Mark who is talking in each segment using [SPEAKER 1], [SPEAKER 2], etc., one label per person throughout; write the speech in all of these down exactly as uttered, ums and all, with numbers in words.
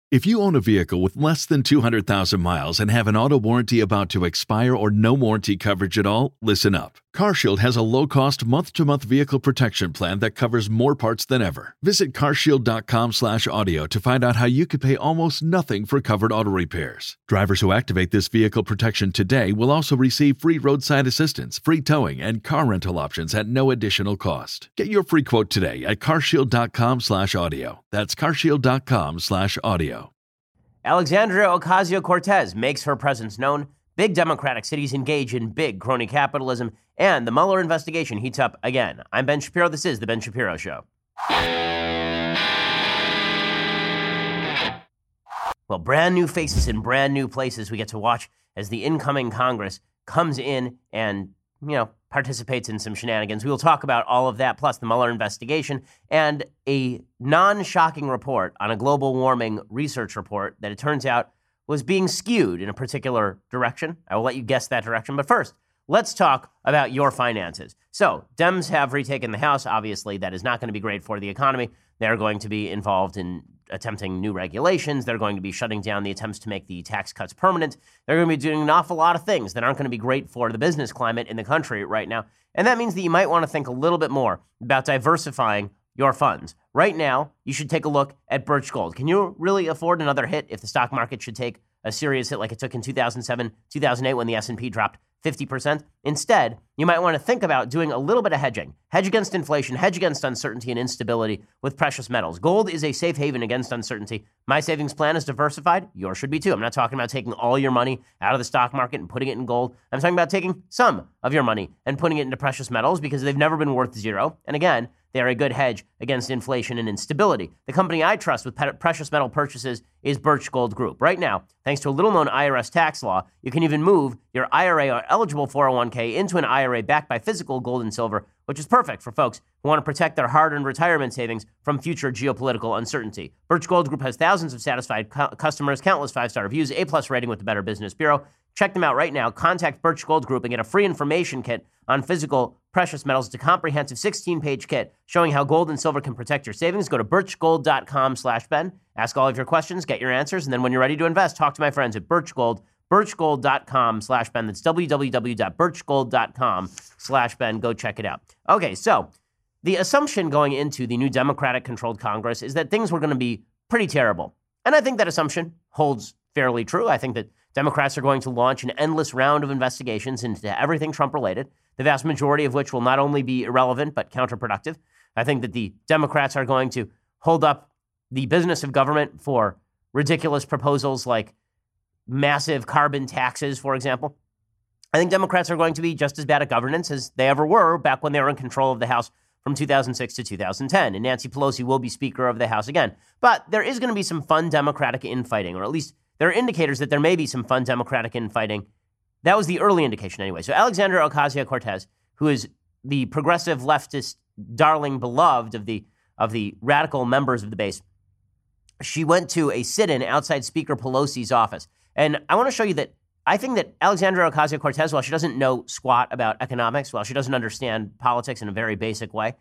[SPEAKER 1] If you own a vehicle with less than two hundred thousand miles and have an auto warranty about to expire or no warranty coverage at all, listen up. CarShield has a low-cost month-to-month vehicle protection plan that covers more parts than ever. Visit carshield.com slash audio to find out how you could pay almost nothing for covered auto repairs. Drivers who activate this vehicle protection today will also receive free roadside assistance, free towing, and car rental options at no additional cost. Get your free quote today at carshield.com slash audio. That's carshield.com slash audio.
[SPEAKER 2] Alexandria Ocasio-Cortez makes her presence known. Big Democratic cities engage in big crony capitalism, and the Mueller investigation heats up again. I'm Ben Shapiro. This is The Ben Shapiro Show. Well, brand new faces in brand new places we get to watch as the incoming Congress comes in and, you know, participates in some shenanigans. We will talk about all of that, plus the Mueller investigation and a non-shocking report on a global warming research report that it turns out was being skewed in a particular direction. I will let you guess that direction. But first, let's talk about your finances. So Dems have retaken the House. Obviously, that is not going to be great for the economy. They're going to be involved in attempting new regulations. They're going to be shutting down the attempts to make the tax cuts permanent. They're going to be doing an awful lot of things that aren't going to be great for the business climate in the country right now. And that means that you might want to think a little bit more about diversifying your funds. Right now, you should take a look at Birch Gold. Can you really afford another hit if the stock market should take a serious hit like it took in two thousand seven, two thousand eight when the S and P dropped fifty percent? Instead, you might want to think about doing a little bit of hedging. Hedge against inflation, hedge against uncertainty and instability with precious metals. Gold is a safe haven against uncertainty. My savings plan is diversified. Yours should be too. I'm not talking about taking all your money out of the stock market and putting it in gold. I'm talking about taking some of your money and putting it into precious metals because they've never been worth zero. And again, they are a good hedge against inflation and instability. The company I trust with pe- precious metal purchases is Birch Gold Group. Right now, thanks to a little-known I R S tax law, you can even move your I R A or eligible four oh one k into an I R A backed by physical gold and silver, which is perfect for folks who want to protect their hard-earned retirement savings from future geopolitical uncertainty. Birch Gold Group has thousands of satisfied cu- customers, countless five-star reviews, A-plus rating with the Better Business Bureau. Check them out right now. Contact Birch Gold Group and get a free information kit on physical precious metals. It's a comprehensive sixteen-page kit showing how gold and silver can protect your savings. Go to birchgold.com slash Ben. Ask all of your questions, get your answers, and then when you're ready to invest, talk to my friends at Birch Gold, birchgold.com slash Ben. That's www.birchgold.com slash Ben. Go check it out. Okay, so the assumption going into the new Democratic-controlled Congress is that things were going to be pretty terrible. And I think that assumption holds fairly true. I think that Democrats are going to launch an endless round of investigations into everything Trump-related, the vast majority of which will not only be irrelevant but counterproductive. I think that the Democrats are going to hold up the business of government for ridiculous proposals like massive carbon taxes, for example. I think Democrats are going to be just as bad at governance as they ever were back when they were in control of the House from two thousand six to two thousand ten. And Nancy Pelosi will be Speaker of the House again. But there is going to be some fun Democratic infighting, or at least there are indicators that there may be some fun Democratic infighting. That was the early indication anyway. So Alexandria Ocasio-Cortez, who is the progressive leftist darling beloved of the of the radical members of the base, she went to a sit-in outside Speaker Pelosi's office. And I want to show you that I think that Alexandria Ocasio-Cortez, while she doesn't know squat about economics, while she doesn't understand politics in a very basic way,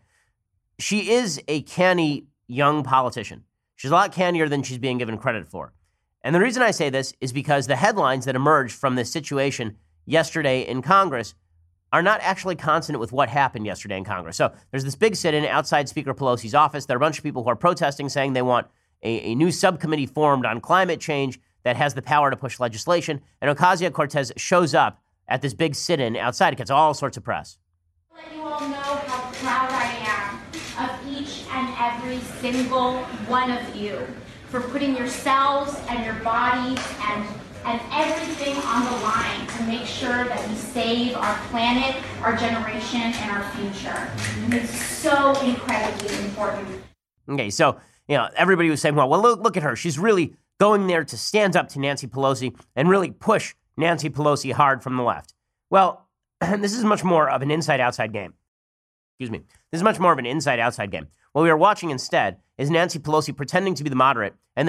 [SPEAKER 2] she is a canny young politician. She's a lot cannier than she's being given credit for. And the reason I say this is because the headlines that emerged from this situation yesterday in Congress are not actually consonant with what happened yesterday in Congress. So there's this big sit-in outside Speaker Pelosi's office. There are a bunch of people who are protesting, saying they want a, a new subcommittee formed on climate change that has the power to push legislation. And Ocasio-Cortez shows up at this big sit-in outside. It gets all sorts of press.
[SPEAKER 3] Let you all know how proud I am of each and every single one of you for putting yourselves and your bodies and, and everything on the line to make sure that we save our planet, our generation, and our future. It's so incredibly important.
[SPEAKER 2] Okay, so, you know, everybody was saying, well, well, look, look at her. She's really going there to stand up to Nancy Pelosi and really push Nancy Pelosi hard from the left. Well, this is much more of an inside-outside game. Excuse me. This is much more of an inside-outside game. What we are watching instead is Nancy Pelosi pretending to be the moderate and then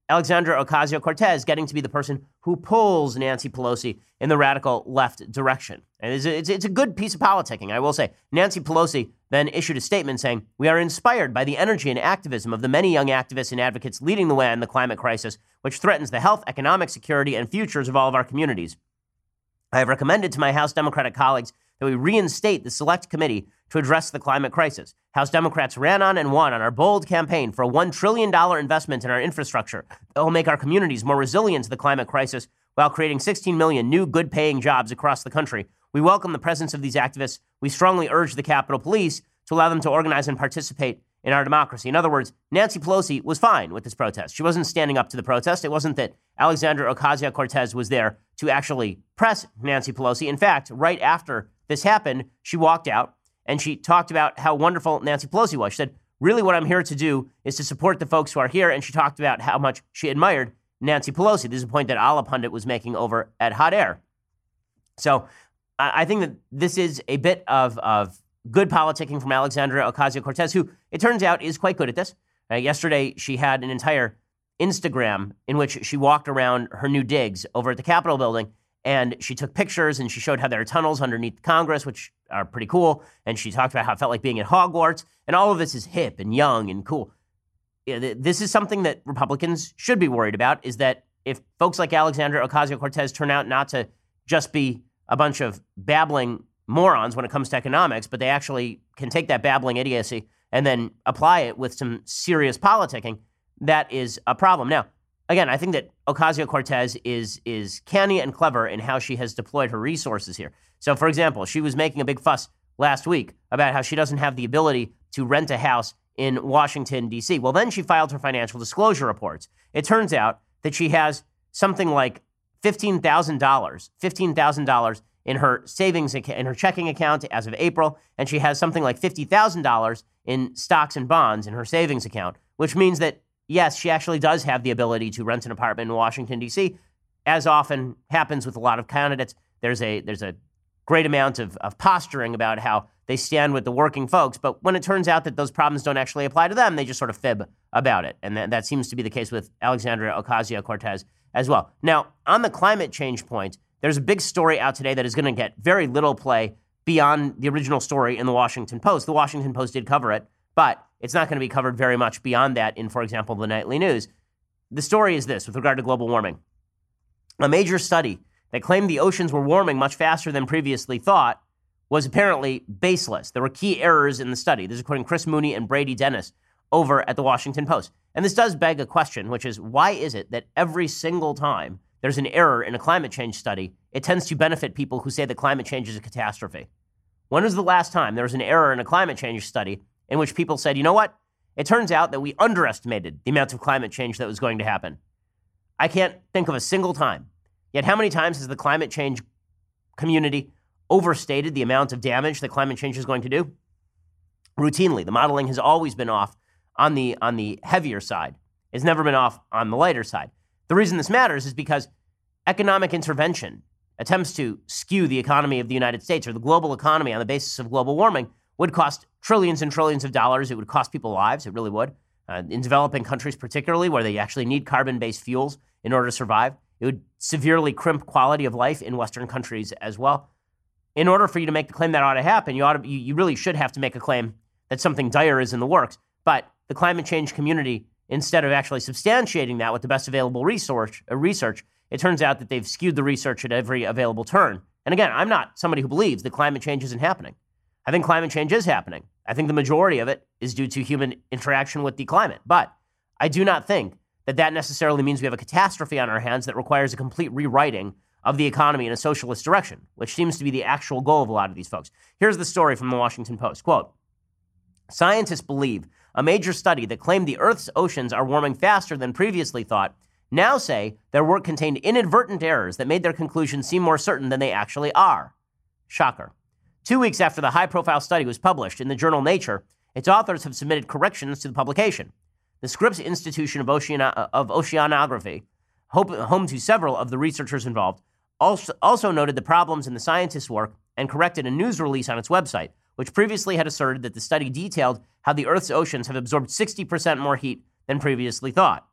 [SPEAKER 2] Alexandria Ocasio-Cortez getting to be the person who pulls Nancy Pelosi in the radical left direction. And it's a, it's, it's a good piece of politicking, I will say. Nancy Pelosi then issued a statement saying, "We are inspired by the energy and activism of the many young activists and advocates leading the way in the climate crisis, which threatens the health, economic security, and futures of all of our communities. I have recommended to my House Democratic colleagues that we reinstate the Select Committee to address the climate crisis. House Democrats ran on and won on our bold campaign for a one trillion dollars investment in our infrastructure that will make our communities more resilient to the climate crisis while creating sixteen million new good-paying jobs across the country. We welcome the presence of these activists. We strongly urge the Capitol Police to allow them to organize and participate in our democracy." In other words, Nancy Pelosi was fine with this protest. She wasn't standing up to the protest. It wasn't that Alexandria Ocasio-Cortez was there to actually press Nancy Pelosi. In fact, right after this happened, she walked out and she talked about how wonderful Nancy Pelosi was. She said, "Really what I'm here to do is to support the folks who are here." And she talked about how much she admired Nancy Pelosi. This is a point that Allah Pundit was making over at Hot Air. So I think that this is a bit of, of good politicking from Alexandria Ocasio-Cortez, who it turns out is quite good at this. Uh, yesterday, she had an entire Instagram in which she walked around her new digs over at the Capitol building, and she took pictures and she showed how there are tunnels underneath Congress, which are pretty cool. And she talked about how it felt like being at Hogwarts. And all of this is hip and young and cool. This is something that Republicans should be worried about, is that if folks like Alexandria Ocasio-Cortez turn out not to just be a bunch of babbling morons when it comes to economics, but they actually can take that babbling idiocy and then apply it with some serious politicking, that is a problem. Now, again, I think that Ocasio-Cortez is is canny and clever in how she has deployed her resources here. So, for example, she was making a big fuss last week about how she doesn't have the ability to rent a house in Washington, D C. Well, then she filed her financial disclosure reports. It turns out that she has something like fifteen thousand dollars, fifteen thousand dollars in her savings account, in her checking account as of April, and she has something like fifty thousand dollars in stocks and bonds in her savings account, which means that, yes, she actually does have the ability to rent an apartment in Washington, D C. As often happens with a lot of candidates, there's a there's a great amount of, of posturing about how they stand with the working folks. But when it turns out that those problems don't actually apply to them, they just sort of fib about it. And that, that seems to be the case with Alexandria Ocasio-Cortez as well. Now, on the climate change point, there's a big story out today that is going to get very little play beyond the original story in the Washington Post. The Washington Post did cover it, but it's not going to be covered very much beyond that in, for example, the nightly news. The story is this with regard to global warming. A major study that claimed the oceans were warming much faster than previously thought was apparently baseless. There were key errors in the study. This is according to Chris Mooney and Brady Dennis over at the Washington Post. And this does beg a question, which is, why is it that every single time there's an error in a climate change study, it tends to benefit people who say that climate change is a catastrophe? When was the last time there was an error in a climate change study in which people said, you know what? It turns out that we underestimated the amount of climate change that was going to happen. I can't think of a single time. Yet how many times has the climate change community overstated the amount of damage that climate change is going to do? Routinely. The modeling has always been off on the on the heavier side. It's never been off on the lighter side. The reason this matters is because economic intervention, attempts to skew the economy of the United States or the global economy on the basis of global warming, would cost trillions and trillions of dollars. It would cost people lives. It really would. Uh, in developing countries particularly, where they actually need carbon-based fuels in order to survive, it would severely crimp quality of life in Western countries as well. In order for you to make the claim that ought to happen, you ought to, you, you really should have to make a claim that something dire is in the works. But the climate change community, instead of actually substantiating that with the best available research, uh, research, it turns out that they've skewed the research at every available turn. And again, I'm not somebody who believes that climate change isn't happening. I think climate change is happening. I think the majority of it is due to human interaction with the climate. But I do not think that that necessarily means we have a catastrophe on our hands that requires a complete rewriting of the economy in a socialist direction, which seems to be the actual goal of a lot of these folks. Here's the story from the Washington Post. Quote, scientists believe a major study that claimed the Earth's oceans are warming faster than previously thought now say their work contained inadvertent errors that made their conclusions seem more certain than they actually are. Shocker. Two weeks after the high-profile study was published in the journal Nature, its authors have submitted corrections to the publication. The Scripps Institution of, Oceano- of Oceanography, home to several of the researchers involved, also, also noted the problems in the scientists' work and corrected a news release on its website, which previously had asserted that the study detailed how the Earth's oceans have absorbed sixty percent more heat than previously thought.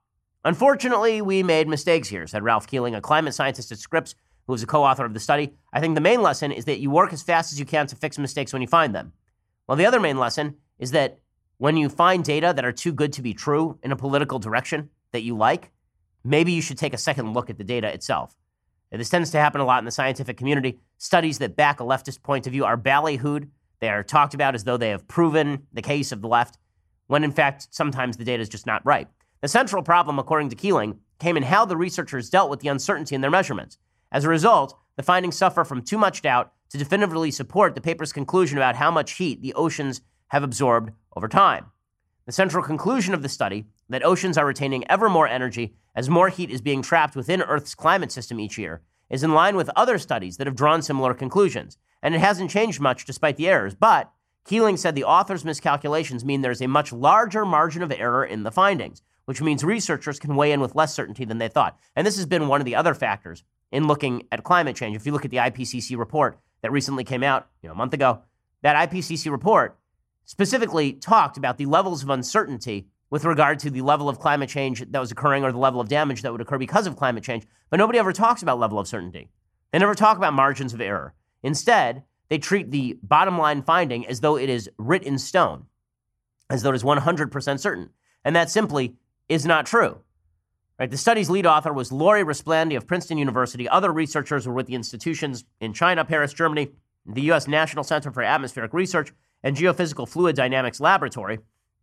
[SPEAKER 2] Unfortunately, we made mistakes here, said Ralph Keeling, a climate scientist at Scripps, who was a co-author of the study. I think the main lesson is that you work as fast as you can to fix mistakes when you find them. Well, the other main lesson is that when you find data that are too good to be true in a political direction that you like, maybe you should take a second look at the data itself. And this tends to happen a lot in the scientific community. Studies that back a leftist point of view are ballyhooed. They are talked about as though they have proven the case of the left, when in fact, sometimes the data is just not right. The central problem, according to Keeling, came in how the researchers dealt with the uncertainty in their measurements. As a result, the findings suffer from too much doubt to definitively support the paper's conclusion about how much heat the oceans have absorbed over time. The central conclusion of the study, that oceans are retaining ever more energy as more heat is being trapped within Earth's climate system each year, is in line with other studies that have drawn similar conclusions. And it hasn't changed much despite the errors. But Keeling said the author's miscalculations mean there's a much larger margin of error in the findings, which means researchers can weigh in with less certainty than they thought. And this has been one of the other factors in looking at climate change. If you look at the I P C C report that recently came out, you know, a month ago, that I P C C report specifically talked about the levels of uncertainty with regard to the level of climate change that was occurring or the level of damage that would occur because of climate change. But nobody ever talks about level of certainty. They never talk about margins of error. Instead, they treat the bottom line finding as though it is writ in stone, as though it is one hundred percent certain. And that simply is not true. Right? The study's lead author was Lori Resplandi of Princeton University. Other researchers were with the institutions in China, Paris, Germany, the U S National Center for Atmospheric Research, and Geophysical Fluid Dynamics Laboratory.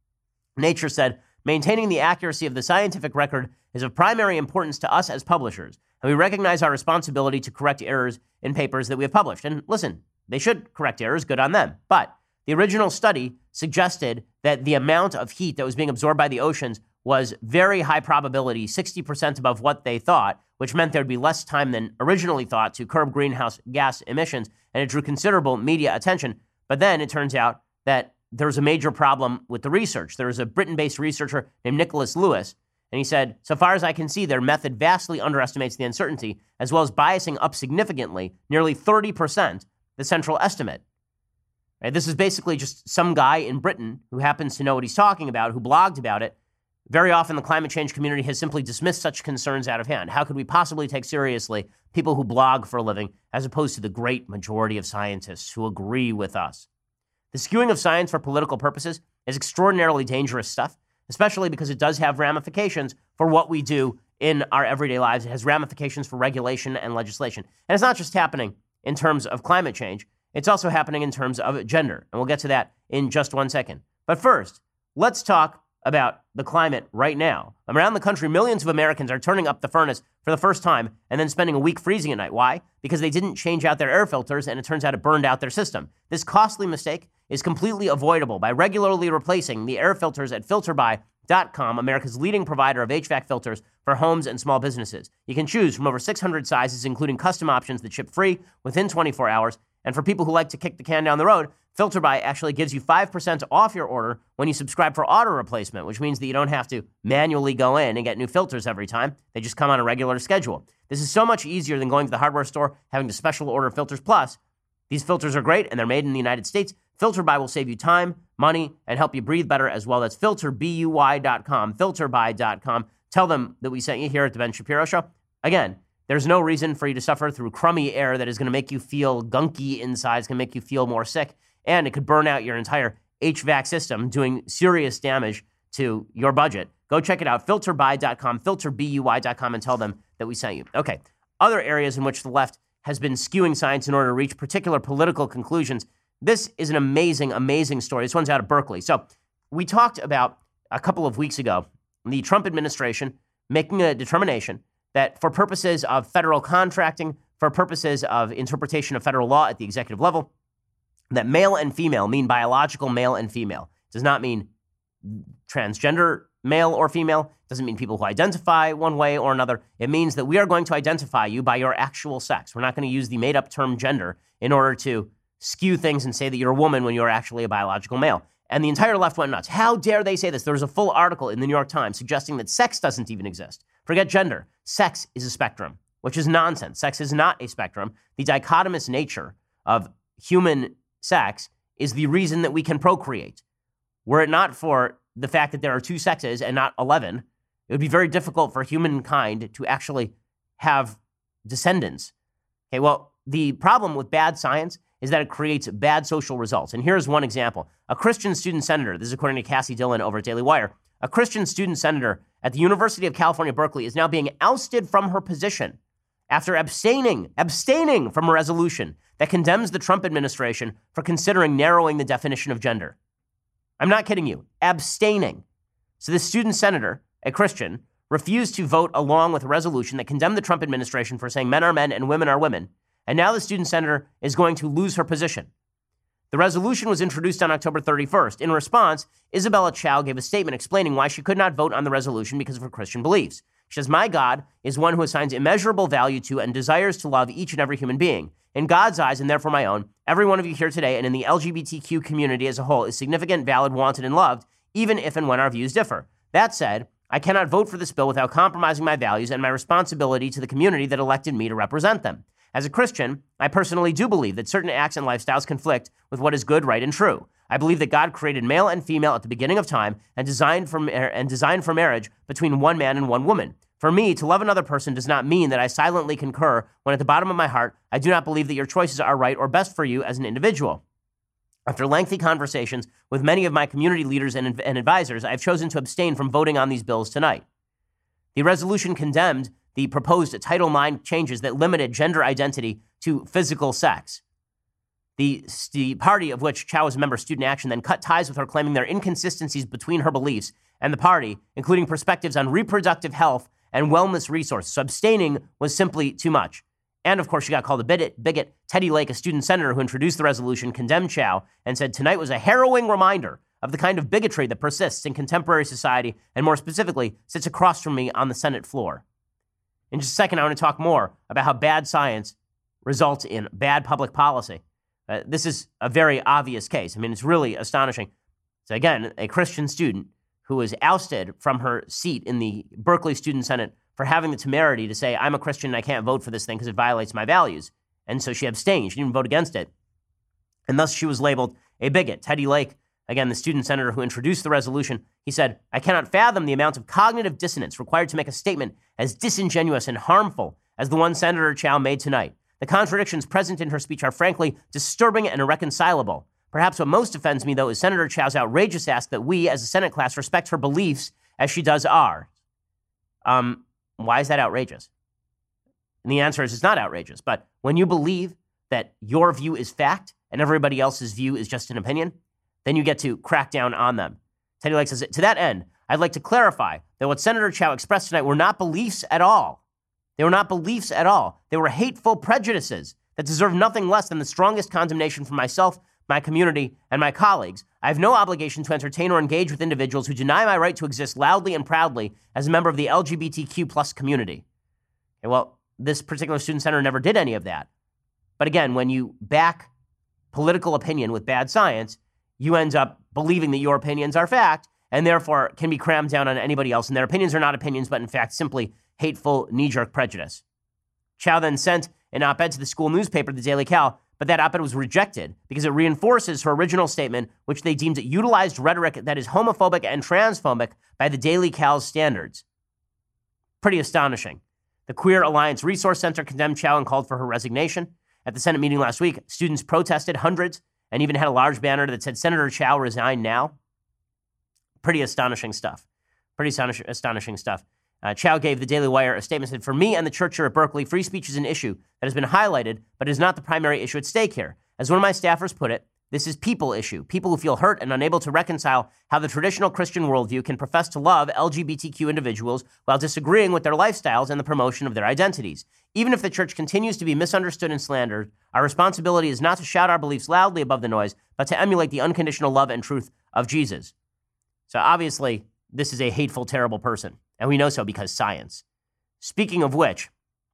[SPEAKER 2] Nature said, maintaining the accuracy of the scientific record is of primary importance to us as publishers, and we recognize our responsibility to correct errors in papers that we have published. And listen, they should correct errors, good on them. But the original study suggested that the amount of heat that was being absorbed by the oceans was very high probability, sixty percent above what they thought, which meant there'd be less time than originally thought to curb greenhouse gas emissions, and it drew considerable media attention. But then it turns out that there was a major problem with the research. There was a Britain-based researcher named Nicholas Lewis, and he said, so far as I can see, their method vastly underestimates the uncertainty, as well as biasing up significantly, nearly thirty percent, the central estimate. Right? This is basically just some guy in Britain who happens to know what he's talking about, who blogged about it. Very often the climate change community has simply dismissed such concerns out of hand. How could we possibly take seriously people who blog for a living as opposed to the great majority of scientists who agree with us? The skewing of science for political purposes is extraordinarily dangerous stuff, especially because it does have ramifications for what we do in our everyday lives. It has ramifications for regulation and legislation. And it's not just happening in terms of climate change. It's also happening in terms of gender. And we'll get to that in just one second. But first, let's talk about the climate right now. Around the country, millions of Americans are turning up the furnace for the first time and then spending a week freezing at night. Why? Because they didn't change out their air filters, and it turns out it burned out their system. This costly mistake is completely avoidable by regularly replacing the air filters at filter buy dot com, America's leading provider of H V A C filters for homes and small businesses. You can choose from over six hundred sizes, including custom options that ship free within twenty-four hours. And for people who like to kick the can down the road, FilterBuy actually gives you five percent off your order when you subscribe for auto replacement, which means that you don't have to manually go in and get new filters every time. They just come on a regular schedule. This is so much easier than going to the hardware store, having to special order filters. Plus, these filters are great and they're made in the United States. FilterBuy will save you time, money, and help you breathe better as well. That's filter buy dot com, filter buy dot com. Tell them that we sent you here at The Ben Shapiro Show. Again, there's no reason for you to suffer through crummy air that is going to make you feel gunky inside. It's going to make you feel more sick. And it could burn out your entire H V A C system, doing serious damage to your budget. Go check it out, filter buy dot com, filter buy dot com, and tell them that we sent you. Okay, other areas in which the left has been skewing science in order to reach particular political conclusions. This is an amazing, amazing story. This one's out of Berkeley. So we talked about a couple of weeks ago, the Trump administration making a determination that for purposes of federal contracting, for purposes of interpretation of federal law at the executive level, that male and female mean biological male and female. It does not mean transgender male or female. It doesn't mean people who identify one way or another. It means that we are going to identify you by your actual sex. We're not going to use the made-up term gender in order to skew things and say that you're a woman when you're actually a biological male. And the entire left went nuts. How dare they say this? There was a full article in the New York Times suggesting that sex doesn't even exist. Forget gender. Sex is a spectrum, which is nonsense. Sex is not a spectrum. The dichotomous nature of human sex is the reason that we can procreate. Were it not for the fact that there are two sexes and not eleven, It would be very difficult for humankind to actually have descendants. Okay, well, the problem with bad science is that it creates bad social results. And here's one example. A Christian student senator, this is according to Cassie Dillon over at Daily Wire, a Christian student senator at the University of California, Berkeley, is now being ousted from her position after abstaining, abstaining from a resolution that condemns the Trump administration for considering narrowing the definition of gender. I'm not kidding you, abstaining. So this student senator, a Christian, refused to vote along with a resolution that condemned the Trump administration for saying men are men and women are women. And now the student senator is going to lose her position. The resolution was introduced on October thirty-first. In response, Isabella Chow gave a statement explaining why she could not vote on the resolution because of her Christian beliefs. She says, "My God is one who assigns immeasurable value to and desires to love each and every human being. In God's eyes, and therefore my own, every one of you here today and in the L G B T Q community as a whole is significant, valid, wanted, and loved, even if and when our views differ. That said, I cannot vote for this bill without compromising my values and my responsibility to the community that elected me to represent them. As a Christian, I personally do believe that certain acts and lifestyles conflict with what is good, right, and true. I believe that God created male and female at the beginning of time and designed for, and designed for marriage between one man and one woman. For me, to love another person does not mean that I silently concur when at the bottom of my heart, I do not believe that your choices are right or best for you as an individual. After lengthy conversations with many of my community leaders and, and advisors, I have chosen to abstain from voting on these bills tonight." The resolution condemned the proposed Title nine changes that limited gender identity to physical sex. The, the party of which Chow is a member, Student Action, then cut ties with her, claiming there are inconsistencies between her beliefs and the party, including perspectives on reproductive health and wellness resources. So abstaining was simply too much. And of course, she got called a bigot. bigot. Teddy Lake, a student senator who introduced the resolution, condemned Chow and said tonight was a harrowing reminder of the kind of bigotry that persists in contemporary society and more specifically sits across from me on the Senate floor. In just a second, I want to talk more about how bad science results in bad public policy. Uh, this is a very obvious case. I mean, it's really astonishing. So again, a Christian student who was ousted from her seat in the Berkeley Student Senate for having the temerity to say, I'm a Christian and I can't vote for this thing because it violates my values. And so she abstained. She didn't even vote against it. And thus she was labeled a bigot. Teddy Lake, again, the student senator who introduced the resolution, he said, "I cannot fathom the amount of cognitive dissonance required to make a statement as disingenuous and harmful as the one Senator Chow made tonight. The contradictions present in her speech are frankly disturbing and irreconcilable. Perhaps what most offends me, though, is Senator Chow's outrageous ask that we, as a Senate class, respect her beliefs as she does ours." Um, why is that outrageous? And the answer is it's not outrageous. But when you believe that your view is fact and everybody else's view is just an opinion, then you get to crack down on them. Teddy Lake says, "To that end, I'd like to clarify that what Senator Chow expressed tonight were not beliefs at all. They were not beliefs at all. They were hateful prejudices that deserve nothing less than the strongest condemnation from myself, my community, and my colleagues. I have no obligation to entertain or engage with individuals who deny my right to exist loudly and proudly as a member of the L G B T Q plus community." Okay, well, this particular student senator never did any of that. But again, when you back political opinion with bad science, you end up believing that your opinions are fact and therefore can be crammed down on anybody else. And their opinions are not opinions, but in fact, simply hateful knee-jerk prejudice. Chow then sent an op-ed to the school newspaper, the Daily Cal, but that op-ed was rejected because it reinforces her original statement, which they deemed utilized rhetoric that is homophobic and transphobic by the Daily Cal's standards. Pretty astonishing. The Queer Alliance Resource Center condemned Chow and called for her resignation. At the Senate meeting last week, students protested, hundreds, and even had a large banner that said, "Senator Chow, resign now." Pretty astonishing stuff. Pretty astonish- astonishing stuff. Uh, Chow gave the Daily Wire a statement that said, "For me and the church here at Berkeley, free speech is an issue that has been highlighted, but is not the primary issue at stake here. As one of my staffers put it, this is people issue. People who feel hurt and unable to reconcile how the traditional Christian worldview can profess to love L G B T Q individuals while disagreeing with their lifestyles and the promotion of their identities. Even if the church continues to be misunderstood and slandered, our responsibility is not to shout our beliefs loudly above the noise, but to emulate the unconditional love and truth of Jesus." So obviously, this is a hateful, terrible person. And we know so because science. Speaking of which,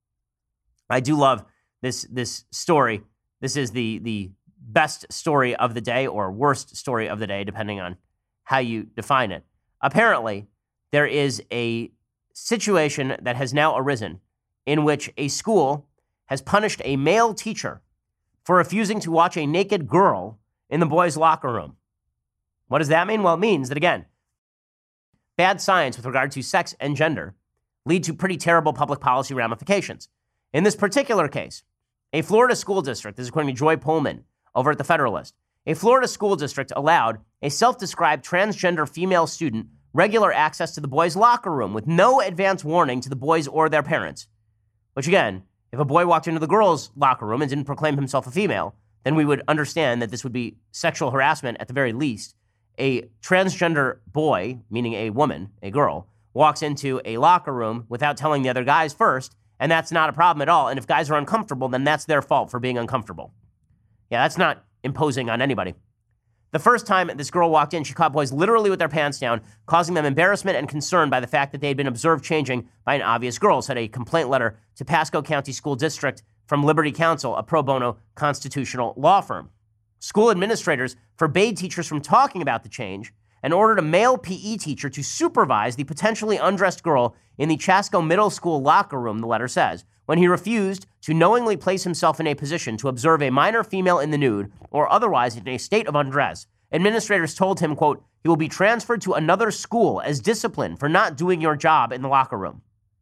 [SPEAKER 2] I do love this, this story. This is the, the best story of the day or worst story of the day, depending on how you define it. Apparently, there is a situation that has now arisen in which a school has punished a male teacher for refusing to watch a naked girl in the boys' locker room. What does that mean? Well, it means that, again, bad science with regard to sex and gender lead to pretty terrible public policy ramifications. In this particular case, a Florida school district, this is according to Joy Pullman over at the Federalist, a Florida school district allowed a self-described transgender female student regular access to the boys' locker room with no advance warning to the boys or their parents. Which again, if a boy walked into the girls' locker room and didn't proclaim himself a female, then we would understand that this would be sexual harassment at the very least. A transgender boy, meaning a woman, a girl, walks into a locker room without telling the other guys first, and that's not a problem at all. And if guys are uncomfortable, then that's their fault for being uncomfortable. Yeah, that's not imposing on anybody. The first time this girl walked in, she caught boys literally with their pants down, causing them embarrassment and concern by the fact that they had been observed changing by an obvious girl, said a complaint letter to Pasco County School District from Liberty Counsel, a pro bono constitutional law firm. School administrators forbade teachers from talking about the change and ordered a male P E teacher to supervise the potentially undressed girl in the Chasco Middle School locker room, the letter says, when he refused to knowingly place himself in a position to observe a minor female in the nude or otherwise in a state of undress. Administrators told him, quote, he will be transferred to another school as discipline for not doing your job in the locker room.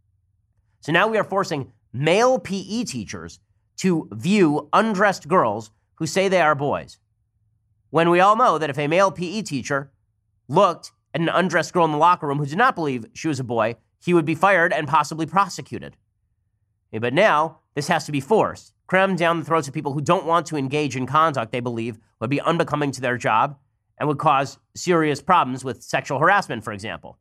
[SPEAKER 2] So now we are forcing male P E teachers to view undressed girls who say they are boys, when we all know that if a male P E teacher looked at an undressed girl in the locker room who did not believe she was a boy, he would be fired and possibly prosecuted. But now, this has to be forced, crammed down the throats of people who don't want to engage in conduct they believe would be unbecoming to their job and would cause serious problems with sexual harassment, for example.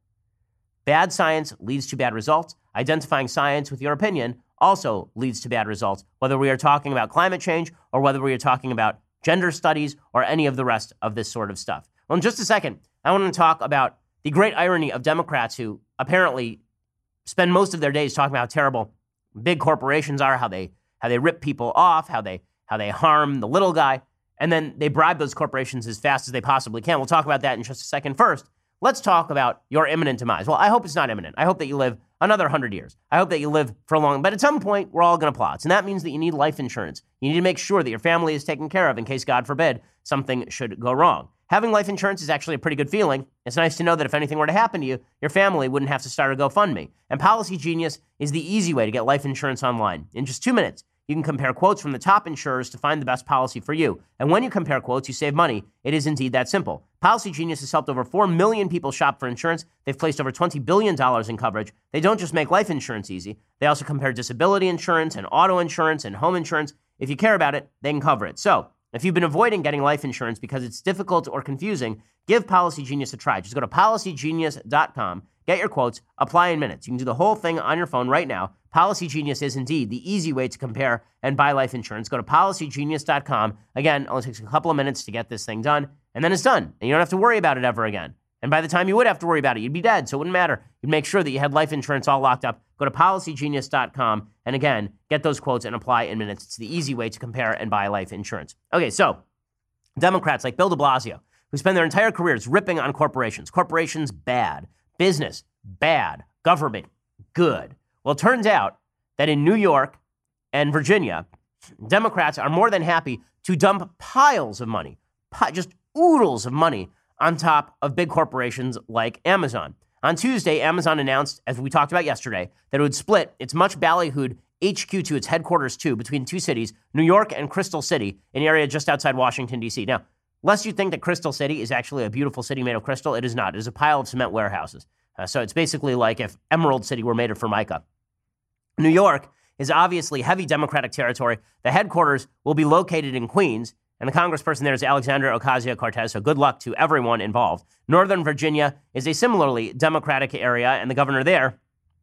[SPEAKER 2] Bad science leads to bad results. Identifying science with your opinion also leads to bad results, whether we are talking about climate change or whether we are talking about gender studies or any of the rest of this sort of stuff. Well, in just a second, I want to talk about the great irony of Democrats who apparently spend most of their days talking about how terrible big corporations are, how they how they rip people off, how they how they harm the little guy, and then they bribe those corporations as fast as they possibly can. We'll talk about that in just a second. First, let's talk about your imminent demise. Well, I hope it's not imminent. I hope that you live another one hundred years. I hope that you live for a long, but at some point, we're all going to plot. And that means that you need life insurance. You need to make sure that your family is taken care of in case, God forbid, something should go wrong. Having life insurance is actually a pretty good feeling. It's nice to know that if anything were to happen to you, your family wouldn't have to start a GoFundMe. And Policy Genius is the easy way to get life insurance online. In just two minutes, you can compare quotes from the top insurers to find the best policy for you. And when you compare quotes, you save money. It is indeed that simple. Policy Genius has helped over four million people shop for insurance. They've placed over twenty billion dollars in coverage. They don't just make life insurance easy. They also compare disability insurance and auto insurance and home insurance. If you care about it, they can cover it. So if you've been avoiding getting life insurance because it's difficult or confusing, give Policy Genius a try. Just go to policy genius dot com, get your quotes, apply in minutes. You can do the whole thing on your phone right now. Policy Genius is indeed the easy way to compare and buy life insurance. Go to policy genius dot com. Again, it only takes a couple of minutes to get this thing done, and then it's done. And you don't have to worry about it ever again. And by the time you would have to worry about it, you'd be dead, so it wouldn't matter. You'd make sure that you had life insurance all locked up. Go to policy genius dot com, and again, get those quotes and apply in minutes. It's the easy way to compare and buy life insurance. Okay, so Democrats like Bill de Blasio, who spend their entire careers ripping on corporations. Corporations, bad. Business, bad. Government, good. Well, it turns out that in New York and Virginia, Democrats are more than happy to dump piles of money, just oodles of money on top of big corporations like Amazon. On Tuesday, Amazon announced, as we talked about yesterday, that it would split its much ballyhooed H Q to its headquarters too, between two cities, New York and Crystal City, an area just outside Washington, D C. Now, lest you think that Crystal City is actually a beautiful city made of crystal, it is not. It is a pile of cement warehouses. Uh, so it's basically like if Emerald City were made of Formica. New York is obviously heavy Democratic territory. The headquarters will be located in Queens, and the congressperson there is Alexandria Ocasio-Cortez, so good luck to everyone involved. Northern Virginia is a similarly Democratic area, and the governor there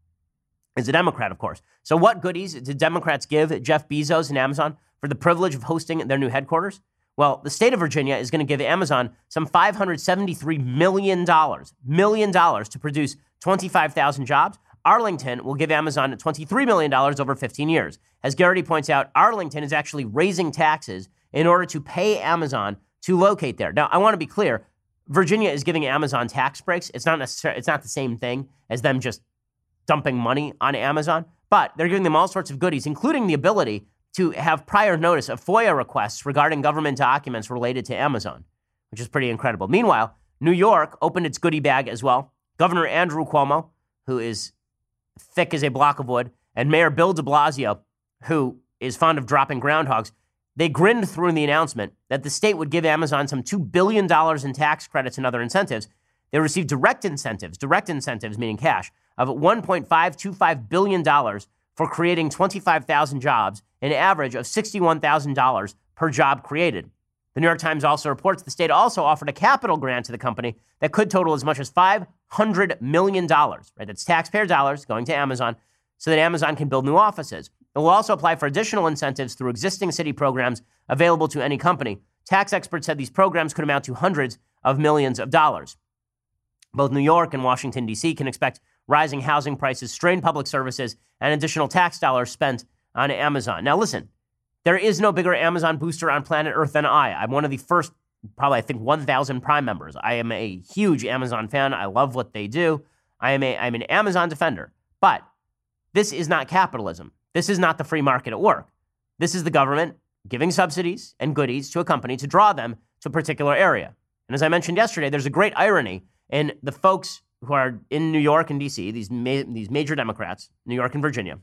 [SPEAKER 2] is a Democrat, of course. So what goodies did Democrats give Jeff Bezos and Amazon for the privilege of hosting their new headquarters? Well, the state of Virginia is going to give Amazon some five hundred seventy-three million dollars, million dollars to produce twenty-five thousand jobs. Arlington will give Amazon twenty-three million dollars over fifteen years. As Garrity points out, Arlington is actually raising taxes in order to pay Amazon to locate there. Now, I want to be clear. Virginia is giving Amazon tax breaks. It's not necessarily, it's not the same thing as them just dumping money on Amazon, but they're giving them all sorts of goodies, including the ability to have prior notice of FOIA requests regarding government documents related to Amazon, which is pretty incredible. Meanwhile, New York opened its goodie bag as well. Governor Andrew Cuomo, who is thick as a block of wood, and Mayor Bill de Blasio, who is fond of dropping groundhogs, they grinned through the announcement that the state would give Amazon some two billion dollars in tax credits and other incentives. They received direct incentives, direct incentives meaning cash, of one point five two five billion dollars for creating twenty-five thousand jobs, an average of sixty-one thousand dollars per job created. The New York Times also reports the state also offered a capital grant to the company that could total as much as five hundred million dollars, right? That's taxpayer dollars going to Amazon so that Amazon can build new offices. It will also apply for additional incentives through existing city programs available to any company. Tax experts said these programs could amount to hundreds of millions of dollars. Both New York and Washington, D C can expect rising housing prices, strained public services, and additional tax dollars spent on Amazon. Now, listen, there is no bigger Amazon booster on planet Earth than I. I'm one of the first, probably, I think, one thousand Prime members. I am a huge Amazon fan. I love what they do. I am a, I'm an Amazon defender. But this is not capitalism. This is not the free market at work. This is the government giving subsidies and goodies to a company to draw them to a particular area. And as I mentioned yesterday, there's a great irony in the folks who are in New York and D C, these, ma- these major Democrats, New York and Virginia,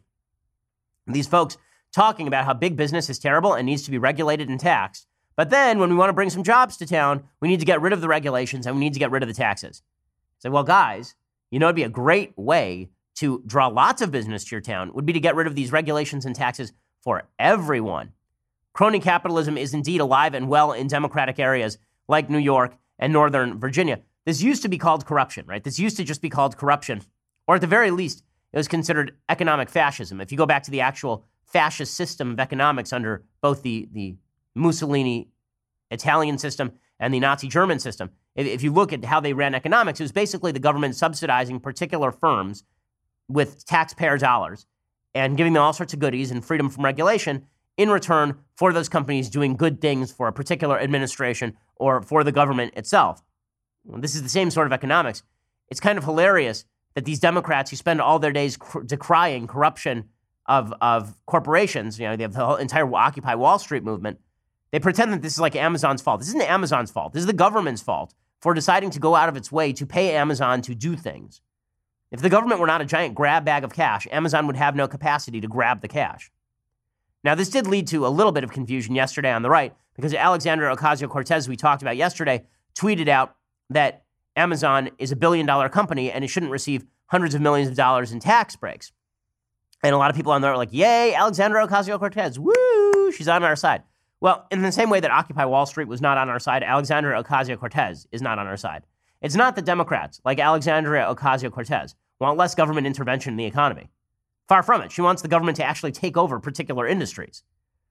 [SPEAKER 2] these folks talking about how big business is terrible and needs to be regulated and taxed. But then when we want to bring some jobs to town, we need to get rid of the regulations and we need to get rid of the taxes. So, well, guys, you know, it'd be a great way to draw lots of business to your town would be to get rid of these regulations and taxes for everyone. Crony capitalism is indeed alive and well in Democratic areas like New York and Northern Virginia. This used to be called corruption, right? This used to just be called corruption, or at the very least, it was considered economic fascism. If you go back to the actual fascist system of economics under both the, the Mussolini Italian system and the Nazi German system, if, if you look at how they ran economics, it was basically the government subsidizing particular firms with taxpayer dollars and giving them all sorts of goodies and freedom from regulation in return for those companies doing good things for a particular administration or for the government itself. This is the same sort of economics. It's kind of hilarious that these Democrats who spend all their days cr- decrying corruption of, of corporations, you know, they have the whole entire Occupy Wall Street movement, they pretend that this is like Amazon's fault. This isn't Amazon's fault. This is the government's fault for deciding to go out of its way to pay Amazon to do things. If the government were not a giant grab bag of cash, Amazon would have no capacity to grab the cash. Now, this did lead to a little bit of confusion yesterday on the right because Alexandria Ocasio-Cortez, we talked about yesterday, tweeted out that Amazon is a billion-dollar company and it shouldn't receive hundreds of millions of dollars in tax breaks. And a lot of people on there are like, yay, Alexandria Ocasio-Cortez, woo, she's on our side. Well, in the same way that Occupy Wall Street was not on our side, Alexandria Ocasio-Cortez is not on our side. It's not that Democrats, like Alexandria Ocasio-Cortez, want less government intervention in the economy. Far from it. She wants the government to actually take over particular industries.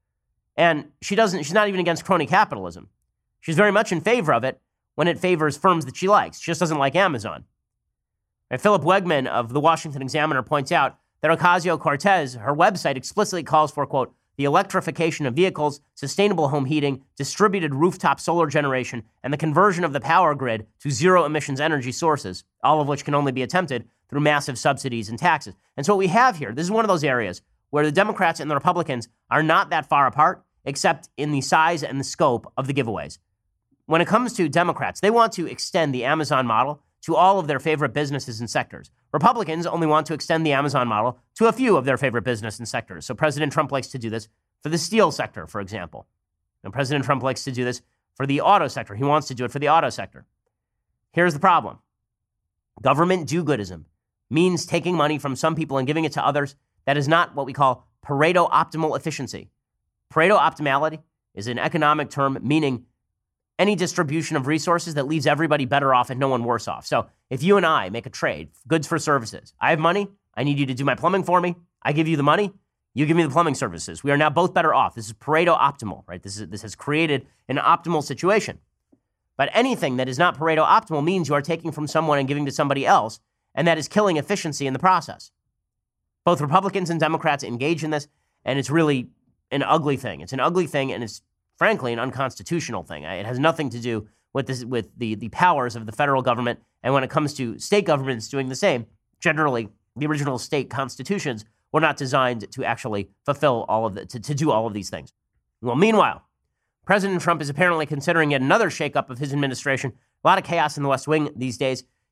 [SPEAKER 2] And she doesn't, she's not even against crony capitalism. She's very much in favor of it when it favors firms that she likes. She just doesn't like Amazon. And Philip Wegman of the Washington Examiner points out that Ocasio-Cortez, her website explicitly calls for, quote, the electrification of vehicles, sustainable home heating, distributed rooftop solar generation, and the conversion of the power grid to zero-emissions energy sources, all of which can only be attempted through massive subsidies and taxes. And so what we have here, this is one of those areas where the Democrats and the Republicans are not that far apart, except in the size and the scope of the giveaways. When it comes to Democrats, they want to extend the Amazon model to all of their favorite businesses and sectors. Republicans only want to extend the Amazon model to a few of their favorite business and sectors. So President Trump likes to do this for the steel sector, for example. And President Trump likes to do this for the auto sector. He wants to do it for the auto sector. Here's the problem. Government do-goodism means taking money from some people and giving it to others. That is not what we call Pareto optimal efficiency. Pareto optimality is an economic term meaning any distribution of resources that leaves everybody better off and no one worse off. So if you and I make a trade, goods for services, I have money, I need you to do my plumbing for me, I give you the money, you give me the plumbing services. We are now both better off. This is Pareto optimal, right? This is this has created an optimal situation. But anything that is not Pareto optimal means you are taking from someone and giving to somebody else, and that is killing efficiency in the process. Both Republicans and Democrats engage in this, and it's really an ugly thing. It's an ugly thing, and it's frankly an unconstitutional thing. It has nothing to do with this, with the, the powers of the federal government. And when it comes to state governments doing the same, generally the original state constitutions were not designed to actually fulfill all of the, to, to do all of these things. Well, meanwhile, President Trump is apparently considering yet another shakeup of his administration. A lot of chaos in the West Wing these days.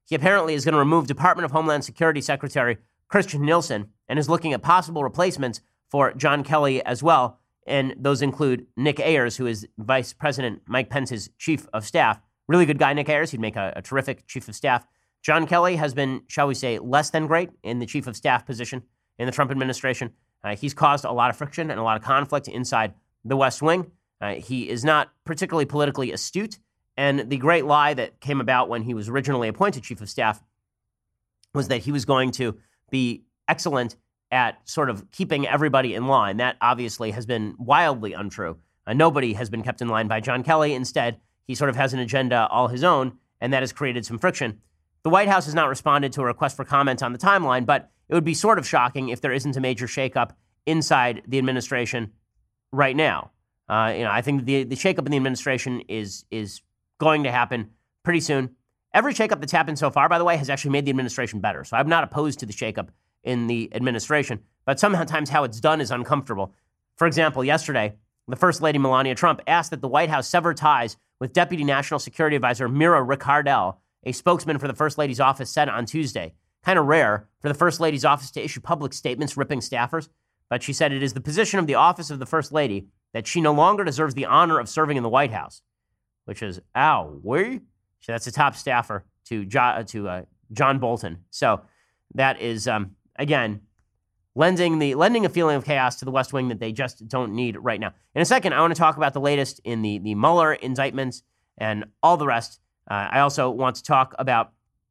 [SPEAKER 2] he apparently is going to remove Department of Homeland Security Secretary Christian Nielsen and is looking at possible replacements for John Kelly as well. And those include Nick Ayers, who is Vice President Mike Pence's chief of staff. Really good guy, Nick Ayers. He'd make a, a terrific chief of staff. John Kelly has been, shall we say, less than great in the chief of staff position in the Trump administration. Uh, he's caused a lot of friction and a lot of conflict inside the West Wing. Uh, he is not particularly politically astute. And the great lie that came about when he was originally appointed chief of staff was that he was going to be excellent at sort of keeping everybody in line. That obviously has been wildly untrue. Uh, nobody has been kept in line by John Kelly. Instead, he sort of has an agenda all his own, and that has created some friction. The White House has not responded to a request for comment on the timeline, but it would be sort of shocking if there isn't a major shakeup inside the administration right now. Uh, you know, I think the the shakeup in the administration is is going to happen pretty soon. Every shakeup that's happened so far, by the way, has actually made the administration better. So I'm not opposed to the shakeup in the administration, but sometimes how it's done is uncomfortable. For example, yesterday, the First Lady Melania Trump asked that the White House sever ties with Deputy National Security Advisor Mira Ricardel, a spokesman for the First Lady's office said on Tuesday. Kind of rare for the First Lady's office to issue public statements ripping staffers, but she said it is the position of the office of the First Lady that she no longer deserves the honor of serving in the White House, which is, ow, we? So that's a top staffer to, jo- to uh, John Bolton. So that is, um, again, lending the lending a feeling of chaos to the West Wing that they just don't need right now. In a second, I want to talk about the latest in the, the Mueller indictments and all the rest. Uh, I also want to talk about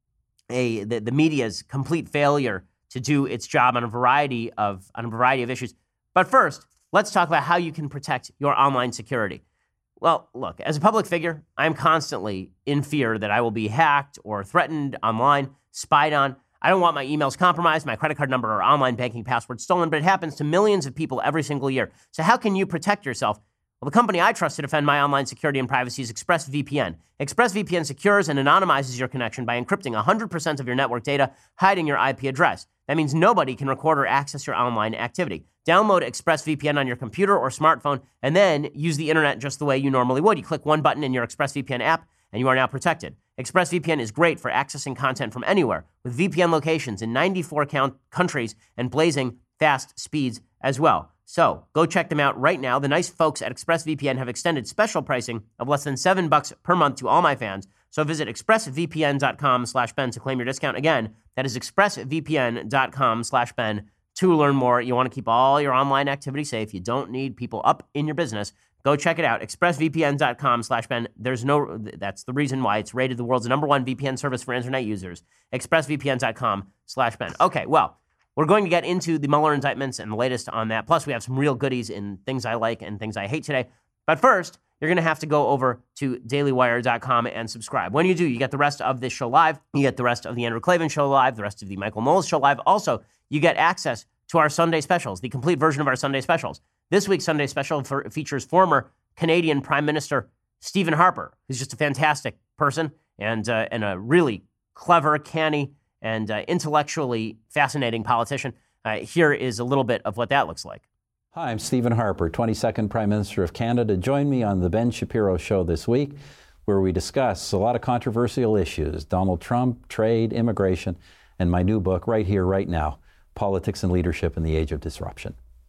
[SPEAKER 2] a the, the media's complete failure to do its job on a variety of on a variety of issues. But first, let's talk about how you can protect your online security. Well, look, as a public figure, I'm constantly in fear that I will be hacked or threatened online, spied on. I don't want my emails compromised, my credit card number or online banking password stolen, but it happens to millions of people every single year. So how can you protect yourself? Well, the company I trust to defend my online security and privacy is ExpressVPN. ExpressVPN secures and anonymizes your connection by encrypting one hundred percent of your network data, hiding your I P address. That means nobody can record or access your online activity. Download ExpressVPN on your computer or smartphone, and then use the internet just the way you normally would. You click one button in your ExpressVPN app, and you are now protected. ExpressVPN is great for accessing content from anywhere, with V P N locations in ninety-four count countries and blazing fast speeds as well. So go check them out right now. The nice folks at ExpressVPN have extended special pricing of less than seven bucks per month to all my fans. So visit expressvpn.com slash Ben to claim your discount. Again, that is expressvpn.com slash Ben to learn more. You want to keep all your online activity safe. You don't need people up in your business. Go check it out. expressvpn.com slash Ben. There's no, that's the reason why it's rated the world's number one V P N service for internet users. expressvpn.com slash Ben. Okay, well, we're going to get into the Mueller indictments and the latest on that. Plus, we have some real goodies in things I like and things I hate today. But first, you're going to have to go over to daily wire dot com and subscribe. When you do, you get the rest of this show live. You get the rest of the Andrew Klavan show live, the rest of the Michael Knowles show live. Also, you get access to our Sunday specials, the complete version of our Sunday specials. This week's Sunday special for, features former Canadian Prime Minister Stephen Harper, who's just a fantastic person and, uh, and a really clever, canny, and uh, intellectually fascinating politician. Uh, here is a little bit of what that looks like.
[SPEAKER 4] Hi, I'm Stephen Harper, twenty-second Prime Minister of Canada. Join me on the Ben Shapiro Show this week, where we discuss a lot of controversial issues: Donald Trump, trade, immigration, and my new book, right here, right now, Politics and Leadership in the Age of Disruption.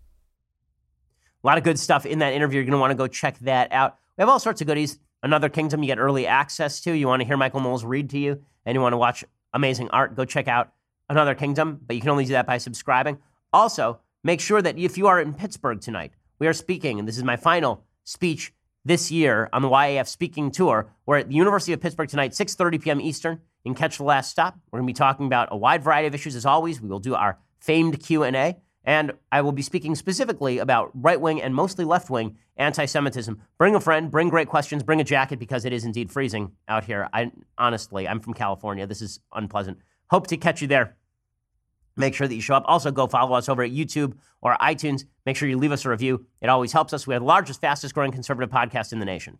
[SPEAKER 2] A lot of good stuff in that interview. You're going to want to go check that out. We have all sorts of goodies. Another Kingdom you get early access to. You want to hear Michael Knowles read to you, and you want to watch amazing art, go check out Another Kingdom, but you can only do that by subscribing. Also, make sure that if you are in Pittsburgh tonight, we are speaking, and this is my final speech this year on the Y A F Speaking Tour. We're at the University of Pittsburgh tonight, six thirty p.m. Eastern. You can catch the last stop. We're going to be talking about a wide variety of issues as always. We will do our famed Q and A, and I will be speaking specifically about right-wing and mostly left-wing anti-Semitism. Bring a friend, bring great questions, bring a jacket, because it is indeed freezing out here. I honestly, I'm from California. This is unpleasant. Hope to catch you there. Make sure that you show up. Also, go follow us over at YouTube or iTunes. Make sure you leave us a review. It always helps us. We are the largest, fastest growing conservative podcast in the nation.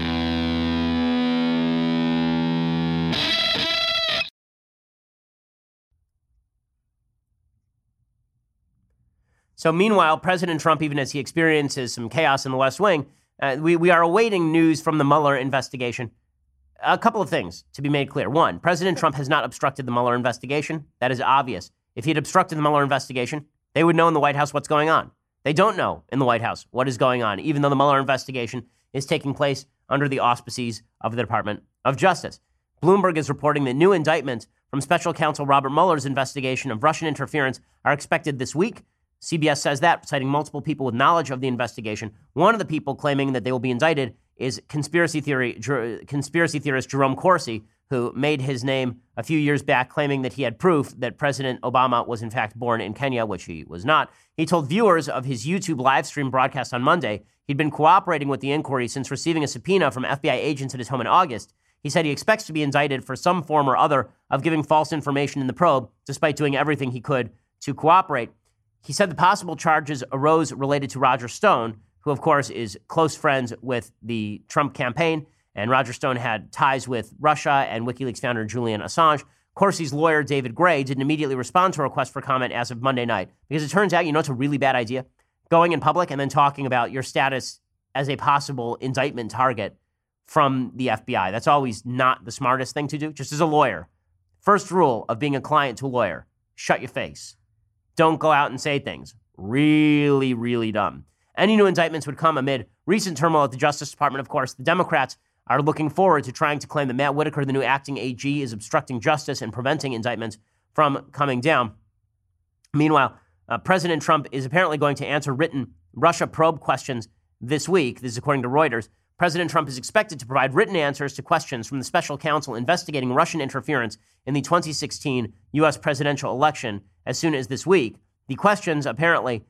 [SPEAKER 2] So meanwhile, President Trump, even as he experiences some chaos in the West Wing, uh, we, we are awaiting news from the Mueller investigation. a couple of things to be made clear. One, President Trump has not obstructed the Mueller investigation. That is obvious. If he had obstructed the Mueller investigation, they would know in the White House what's going on. They don't know in the White House what is going on, even though the Mueller investigation is taking place under the auspices of the Department of Justice. Bloomberg is reporting that new indictments from special counsel Robert Mueller's investigation of Russian interference are expected this week. C B S says that, citing multiple people with knowledge of the investigation. One of the people claiming that they will be indicted is conspiracy theory conspiracy theorist Jerome Corsi, who made his name a few years back claiming that he had proof that President Obama was in fact born in Kenya, which he was not. He told viewers of his YouTube live stream broadcast on Monday he'd been cooperating with the inquiry since receiving a subpoena from F B I agents at his home in August. He said he expects to be indicted for some form or other of giving false information in the probe, despite doing everything he could to cooperate. He said the possible charges arose related to Roger Stone, who, of course, is close friends with the Trump campaign. And Roger Stone had ties with Russia and WikiLeaks founder Julian Assange. Corsi's lawyer, David Gray, didn't immediately respond to a request for comment as of Monday night. Because it turns out, you know, it's a really bad idea. Going in public and then talking about your status as a possible indictment target from the F B I. That's always not the smartest thing to do, just as a lawyer. First rule of being a client to a lawyer, shut your face. Don't go out and say things. Really, really dumb. Any new indictments would come amid recent turmoil at the Justice Department. Of course, the Democrats are looking forward to trying to claim that Matt Whitaker, the new acting A G, is obstructing justice and preventing indictments from coming down. Meanwhile, uh, President Trump is apparently going to answer written Russia probe questions this week. This is according to Reuters. President Trump is expected to provide written answers to questions from the special counsel investigating Russian interference in the twenty sixteen U S presidential election as soon as this week. The questions apparently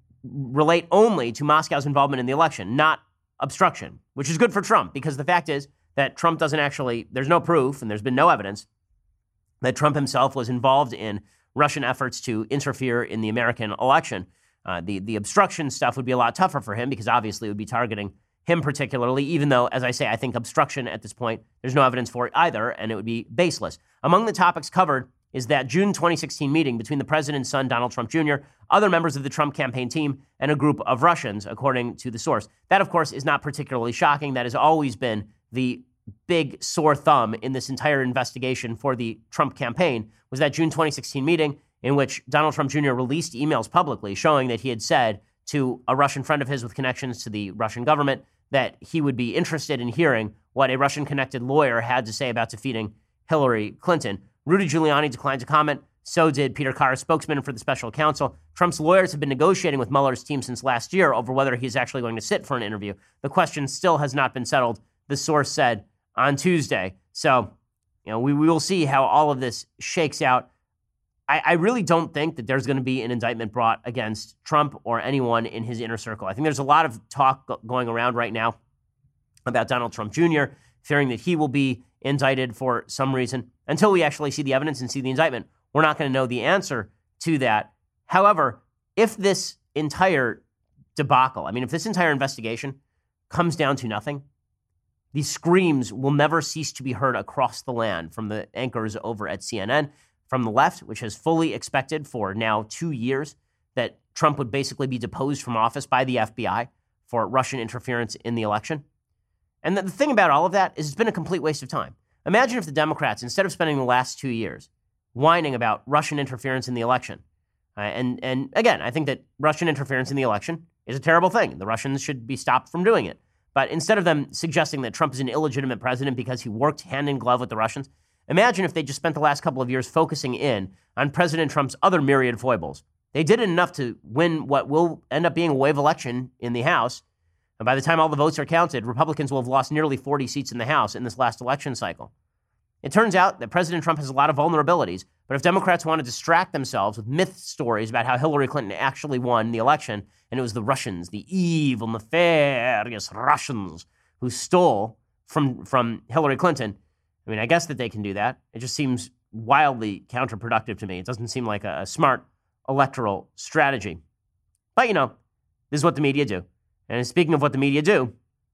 [SPEAKER 2] relate only to Moscow's involvement in the election, not obstruction, which is good for Trump, because the fact is that Trump doesn't actually, there's no proof and there's been no evidence that Trump himself was involved in Russian efforts to interfere in the American election. Uh, the, the obstruction stuff would be a lot tougher for him because obviously it would be targeting him particularly, even though, as I say, I think obstruction at this point, there's no evidence for it either, and it would be baseless. Among the topics covered is that June twenty sixteen meeting between the president's son, Donald Trump Junior, other members of the Trump campaign team, and a group of Russians, according to the source. That, of course, is not particularly shocking. That has always been the big sore thumb in this entire investigation for the Trump campaign, was that June twenty sixteen meeting in which Donald Trump Junior released emails publicly showing that he had said to a Russian friend of his with connections to the Russian government that he would be interested in hearing what a Russian-connected lawyer had to say about defeating Hillary Clinton. Rudy Giuliani declined to comment. So did Peter Carr, spokesman for the special counsel. Trump's lawyers have been negotiating with Mueller's team since last year over whether he's actually going to sit for an interview. The question still has not been settled, the source said on Tuesday. So, you know, we, we will see how all of this shakes out. I, I really don't think that there's going to be an indictment brought against Trump or anyone in his inner circle. I think there's a lot of talk go- going around right now about Donald Trump Junior, fearing that he will be indicted for some reason. Until we actually see the evidence and see the indictment, we're not going to know the answer to that. However, if this entire debacle, I mean, if this entire investigation comes down to nothing, these screams will never cease to be heard across the land from the anchors over at C N N, from the left, which has fully expected for now two years that Trump would basically be deposed from office by the F B I for Russian interference in the election. And the thing about all of that is it's been a complete waste of time. Imagine if the Democrats, instead of spending the last two years whining about Russian interference in the election, uh, and, and again, I think that Russian interference in the election is a terrible thing. The Russians should be stopped from doing it. But instead of them suggesting that Trump is an illegitimate president because he worked hand in glove with the Russians, imagine if they just spent the last couple of years focusing in on President Trump's other myriad foibles. They did enough to win what will end up being a wave election in the House. And by the time all the votes are counted, Republicans will have lost nearly forty seats in the House in this last election cycle. It turns out that President Trump has a lot of vulnerabilities, but if Democrats want to distract themselves with myth stories about how Hillary Clinton actually won the election, and it was the Russians, the evil, nefarious Russians who stole from, from Hillary Clinton, I mean, I guess that they can do that. It just seems wildly counterproductive to me. It doesn't seem like a, a smart electoral strategy. But, you know, this is what the media do. And speaking of what the media do,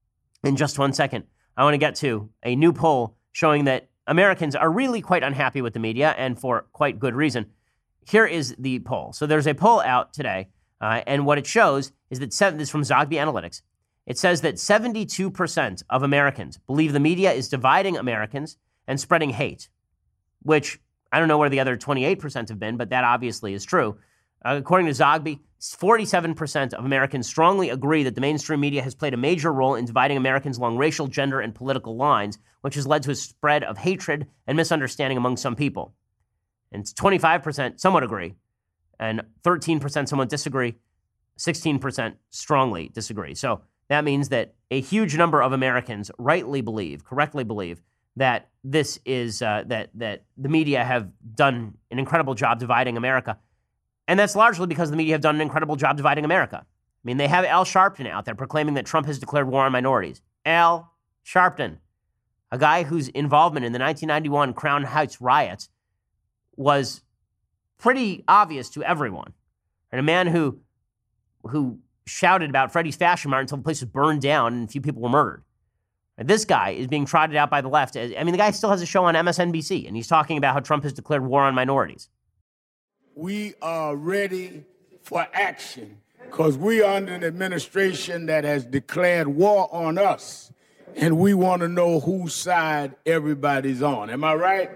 [SPEAKER 2] in just one second, I want to get to a new poll showing that Americans are really quite unhappy with the media, and for quite good reason. Here is the poll. So there's a poll out today, uh, and what it shows is that seven, this is from Zogby Analytics. It says that seventy-two percent of Americans believe the media is dividing Americans and spreading hate, which I don't know where the other twenty-eight percent have been, but that obviously is true. Uh, according to Zogby, forty-seven percent of Americans strongly agree that the mainstream media has played a major role in dividing Americans along racial, gender, and political lines, which has led to a spread of hatred and misunderstanding among some people. And twenty-five percent somewhat agree, and thirteen percent somewhat disagree, sixteen percent strongly disagree. So that means that a huge number of Americans rightly believe, correctly believe, that this is uh, that that the media have done an incredible job dividing America. And that's largely because the media have done an incredible job dividing America. I mean, they have Al Sharpton out there proclaiming that Trump has declared war on minorities. Al Sharpton, a guy whose involvement in the nineteen ninety-one Crown Heights riots was pretty obvious to everyone. And a man who who shouted about Freddie's Fashion Mart until the place was burned down and a few people were murdered. And this guy is being trotted out by the left. I mean, the guy still has a show on M S N B C, and he's talking about how Trump has declared war on minorities.
[SPEAKER 5] We are ready for action because we are under an administration that has declared war on us, and we want to know whose side everybody's on. Am I right?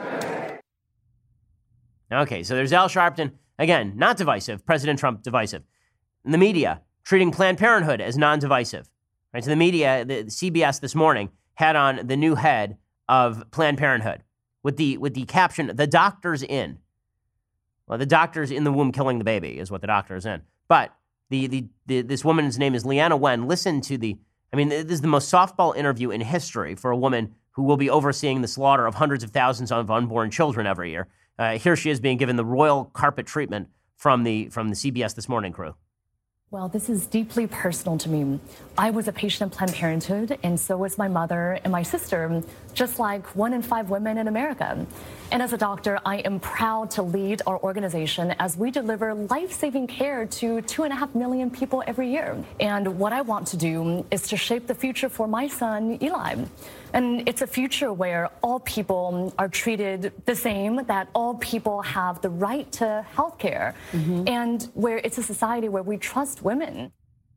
[SPEAKER 2] Okay, so there's Al Sharpton. Again, not divisive. President Trump, divisive. And the media, treating Planned Parenthood as non-divisive. Right? So the media, the C B S this morning, had on the new head of Planned Parenthood with the with the caption, "The doctor's in." Well, the doctor's in the womb killing the baby is what the doctor is in. But the, the the this woman's name is Leana Wen. Listen to the, I mean, this is the most softball interview in history for a woman who will be overseeing the slaughter of hundreds of thousands of unborn children every year. Uh, here she is being given the royal carpet treatment from the from the C B S This Morning crew.
[SPEAKER 6] Well, this is deeply personal to me. I was a patient of Planned Parenthood, and so was my mother and my sister, just like one in five women in America. And as a doctor, I am proud to lead our organization as we deliver life-saving care to two and a half million people every year. And what I want to do is to shape the future for my son, Eli. And it's a future where all people are treated the same, that all people have the right to health care, mm-hmm. and where it's a society where we trust women.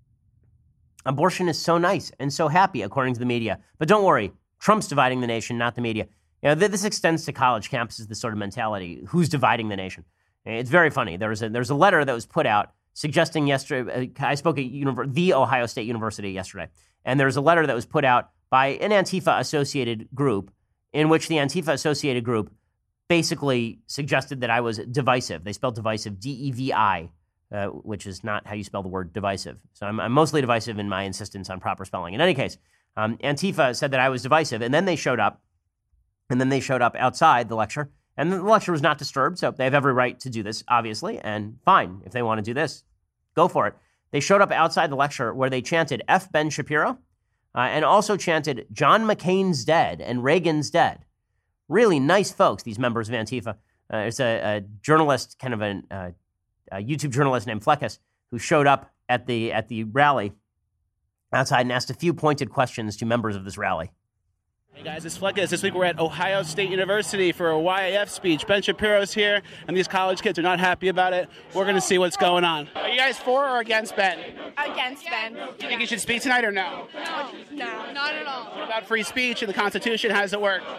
[SPEAKER 2] Abortion is so nice and so happy, according to the media. But don't worry, Trump's dividing the nation, not the media. You know, this extends to college campuses, this sort of mentality. Who's dividing the nation? It's very funny. There was a, there was a letter that was put out suggesting yesterday, I spoke at Univer- the Ohio State University yesterday, and there was a letter that was put out by an Antifa-associated group in which the Antifa-associated group basically suggested that I was divisive. They spelled divisive, D E V I, uh, which is not how you spell the word divisive. So I'm, I'm mostly divisive in my insistence on proper spelling. In any case, um, Antifa said that I was divisive, and then they showed up, and then they showed up outside the lecture, and the lecture was not disturbed, so they have every right to do this, obviously, and fine, if they want to do this, go for it. They showed up outside the lecture where they chanted F. Ben Shapiro, Uh, and also chanted, John McCain's dead and Reagan's dead. Really nice folks, these members of Antifa. Uh, there's a, a journalist, kind of an, uh, a YouTube journalist named Fleckus, who showed up at the at the rally outside and asked a few pointed questions to members of this rally.
[SPEAKER 7] Hey guys, it's Fleckus. This week we're at Ohio State University for a Y A F speech. Ben Shapiro's here, and these college kids are not happy about it. We're going to see what's going on. Are you guys for or against Ben?
[SPEAKER 8] Against Ben.
[SPEAKER 7] Do you think he should speak tonight or no?
[SPEAKER 8] No, no, not at all.
[SPEAKER 7] What about free speech and the Constitution? How does it work?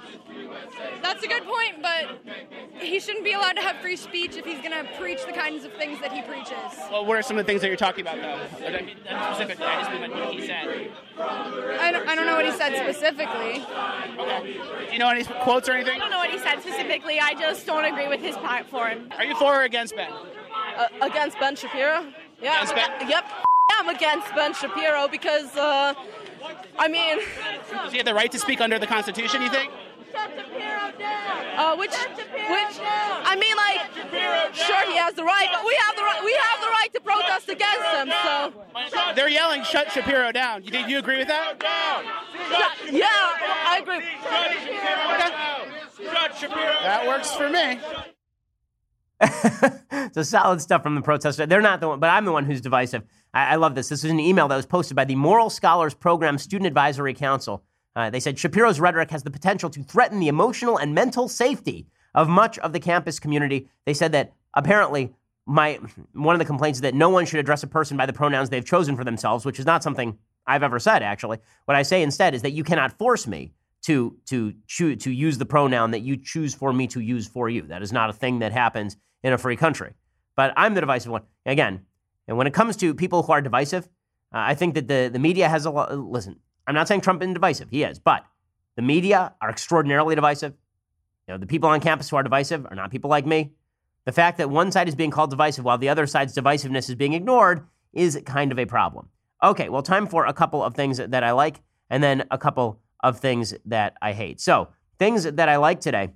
[SPEAKER 8] That's a good point, but he shouldn't be allowed to have free speech if he's going to preach the kinds of things that he preaches.
[SPEAKER 7] Well, what are some of the things that you're talking about, though? Specifically, I just mean what he said.
[SPEAKER 8] I don't, I don't know what he said specifically.
[SPEAKER 7] Okay. Do you know any quotes or anything?
[SPEAKER 8] I don't know what he said specifically. I just don't agree with his platform.
[SPEAKER 7] Are you for or against Ben?
[SPEAKER 9] Uh, against Ben Shapiro? Yeah.
[SPEAKER 7] Against Ben?
[SPEAKER 9] Yep. I'm against Ben Shapiro because, uh, I mean...
[SPEAKER 7] Does he have the right to speak under the Constitution, you think?
[SPEAKER 9] Shut Shapiro down. Uh, which, which, I mean, like, sure he has the right, but we have the right, we have the right to protest against him. So
[SPEAKER 7] they're yelling, "Shut Shapiro down." You think you agree with that?
[SPEAKER 9] Shut, yeah, I agree.
[SPEAKER 7] Okay. Shut Shapiro. That works for me.
[SPEAKER 2] So solid stuff from the protester. They're not the one, but I'm the one who's divisive. I, I love this. This is an email that was posted by the Moral Scholars Program Student Advisory Council. Uh, they said Shapiro's rhetoric has the potential to threaten the emotional and mental safety of much of the campus community. They said that apparently my one of the complaints is that no one should address a person by the pronouns they've chosen for themselves, which is not something I've ever said, actually. What I say instead is that you cannot force me to to choose to use the pronoun that you choose for me to use for you. That is not a thing that happens in a free country. But I'm the divisive one. Again, and when it comes to people who are divisive, uh, I think that the, the media has a lot. Listen, I'm not saying Trump isn't divisive. He is. But the media are extraordinarily divisive. You know, the people on campus who are divisive are not people like me. The fact that one side is being called divisive while the other side's divisiveness is being ignored is kind of a problem. Okay, well, time for a couple of things that I like and then a couple of things that I hate. So, things that I like today.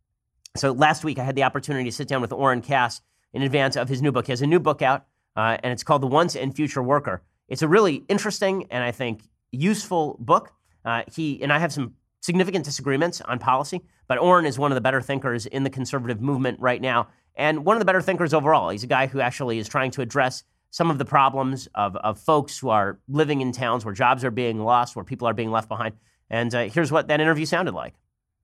[SPEAKER 2] So, last week I had the opportunity to sit down with Oren Cass in advance of his new book. He has a new book out, uh, and it's called The Once and Future Worker. It's a really interesting and I think useful book. Uh, he and I have some significant disagreements on policy, but Oren is one of the better thinkers in the conservative movement right now, and one of the better thinkers overall. He's a guy who actually is trying to address some of the problems of, of folks who are living in towns where jobs are being lost, where people are being left behind. And uh, here's what that interview sounded like.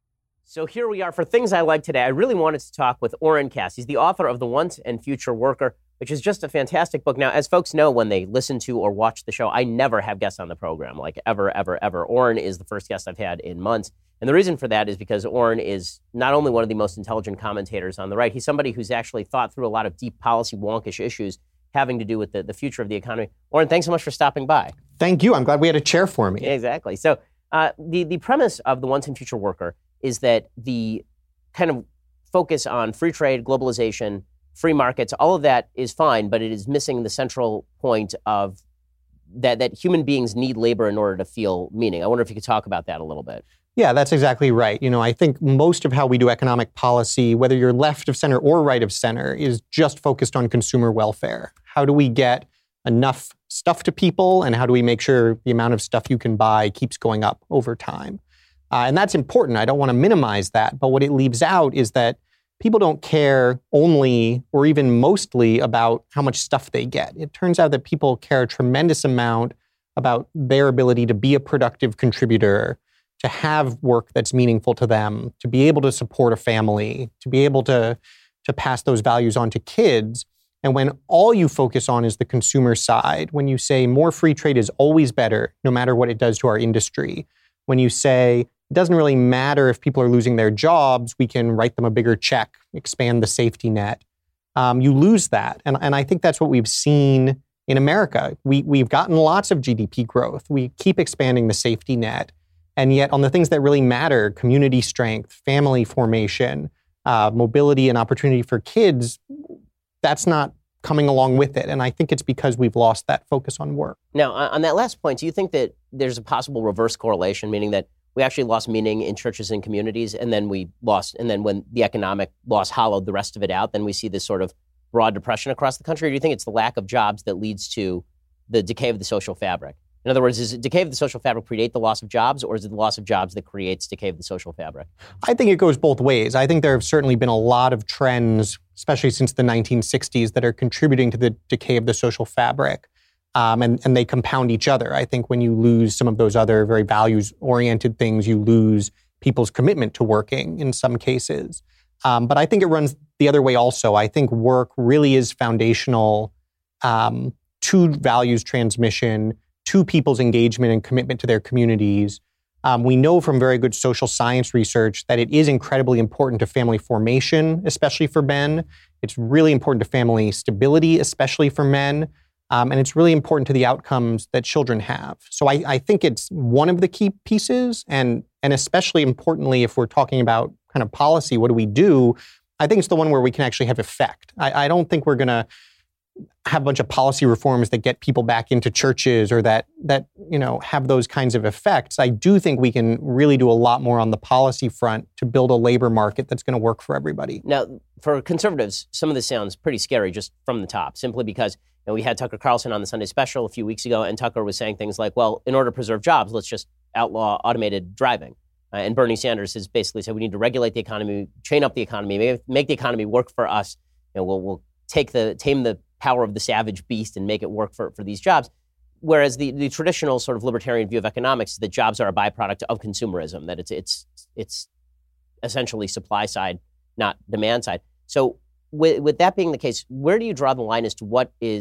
[SPEAKER 2] So here we are for Things I Like today. I really wanted to talk with Oren Cass. He's the author of The Once and Future Worker, which is just a fantastic book. Now, as folks know, when they listen to or watch the show, I never have guests on the program, like ever, ever, ever. Oren is the first guest I've had in months. And the reason for that is because Oren is not only one of the most intelligent commentators on the right, he's somebody who's actually thought through a lot of deep policy wonkish issues having to do with the, the future of the economy. Oren, thanks so much for stopping by.
[SPEAKER 10] Thank you. I'm glad we had a chair for me.
[SPEAKER 2] Yeah, exactly. So uh, the, the premise of The Once and Future Worker is that the kind of focus on free trade, globalization, free markets, all of that is fine, but it is missing the central point of that, that human beings need labor in order to feel meaning. I wonder if you could talk about that a little bit.
[SPEAKER 10] Yeah, that's exactly right. You know, I think most of how we do economic policy, whether you're left of center or right of center, is just focused on consumer welfare. How do we get enough stuff to people, and how do we make sure the amount of stuff you can buy keeps going up over time? Uh, and that's important. I don't want to minimize that. But what it leaves out is that people don't care only or even mostly about how much stuff they get. It turns out that people care a tremendous amount about their ability to be a productive contributor, to have work that's meaningful to them, to be able to support a family, to be able to, to pass those values on to kids. And when all you focus on is the consumer side, when you say more free trade is always better, no matter what it does to our industry, when you say it doesn't really matter if people are losing their jobs, we can write them a bigger check, expand the safety net, um, you lose that. And, and I think that's what we've seen in America. We, we've gotten lots of G D P growth. We keep expanding the safety net. And yet on the things that really matter, community strength, family formation, uh, mobility and opportunity for kids, that's not coming along with it. And I think it's because we've lost that focus on work.
[SPEAKER 2] Now, on that last point, do you think that there's a possible reverse correlation, meaning that we actually lost meaning in churches and communities, and then we lost, and then when the economic loss hollowed the rest of it out, then we see this sort of broad depression across the country? Or do you think it's the lack of jobs that leads to the decay of the social fabric? In other words, does decay of the social fabric predate the loss of jobs, or is it the loss of jobs that creates decay of the social fabric?
[SPEAKER 10] I think it goes both ways. I think there have certainly been a lot of trends, especially since the nineteen sixties, that are contributing to the decay of the social fabric, um, and, and they compound each other. I think when you lose some of those other very values-oriented things, you lose people's commitment to working in some cases. Um, but I think it runs the other way also. I think work really is foundational um, to values transmission, to people's engagement and commitment to their communities. Um, we know from very good social science research that it is incredibly important to family formation, especially for men. It's really important to family stability, especially for men. Um, and it's really important to the outcomes that children have. So I, I think it's one of the key pieces. And, and especially importantly, if we're talking about kind of policy, what do we do? I think it's the one where we can actually have effect. I, I don't think we're going to have a bunch of policy reforms that get people back into churches or that, that, you know, have those kinds of effects. I do think we can really do a lot more on the policy front to build a labor market that's going to work for everybody.
[SPEAKER 2] Now, for conservatives, some of this sounds pretty scary just from the top, simply because, you know, we had Tucker Carlson on the Sunday Special a few weeks ago, and Tucker was saying things like, well, in order to preserve jobs, let's just outlaw automated driving. Uh, and Bernie Sanders has basically said we need to regulate the economy, chain up the economy, make, make the economy work for us. You know, we'll, we'll take the, tame the power of the savage beast and make it work for, for these jobs. Whereas the, the traditional sort of libertarian view of economics is that jobs are a byproduct of consumerism, that it's it's it's essentially supply side, not demand side. So with, with that being the case, where do you draw the line as to what is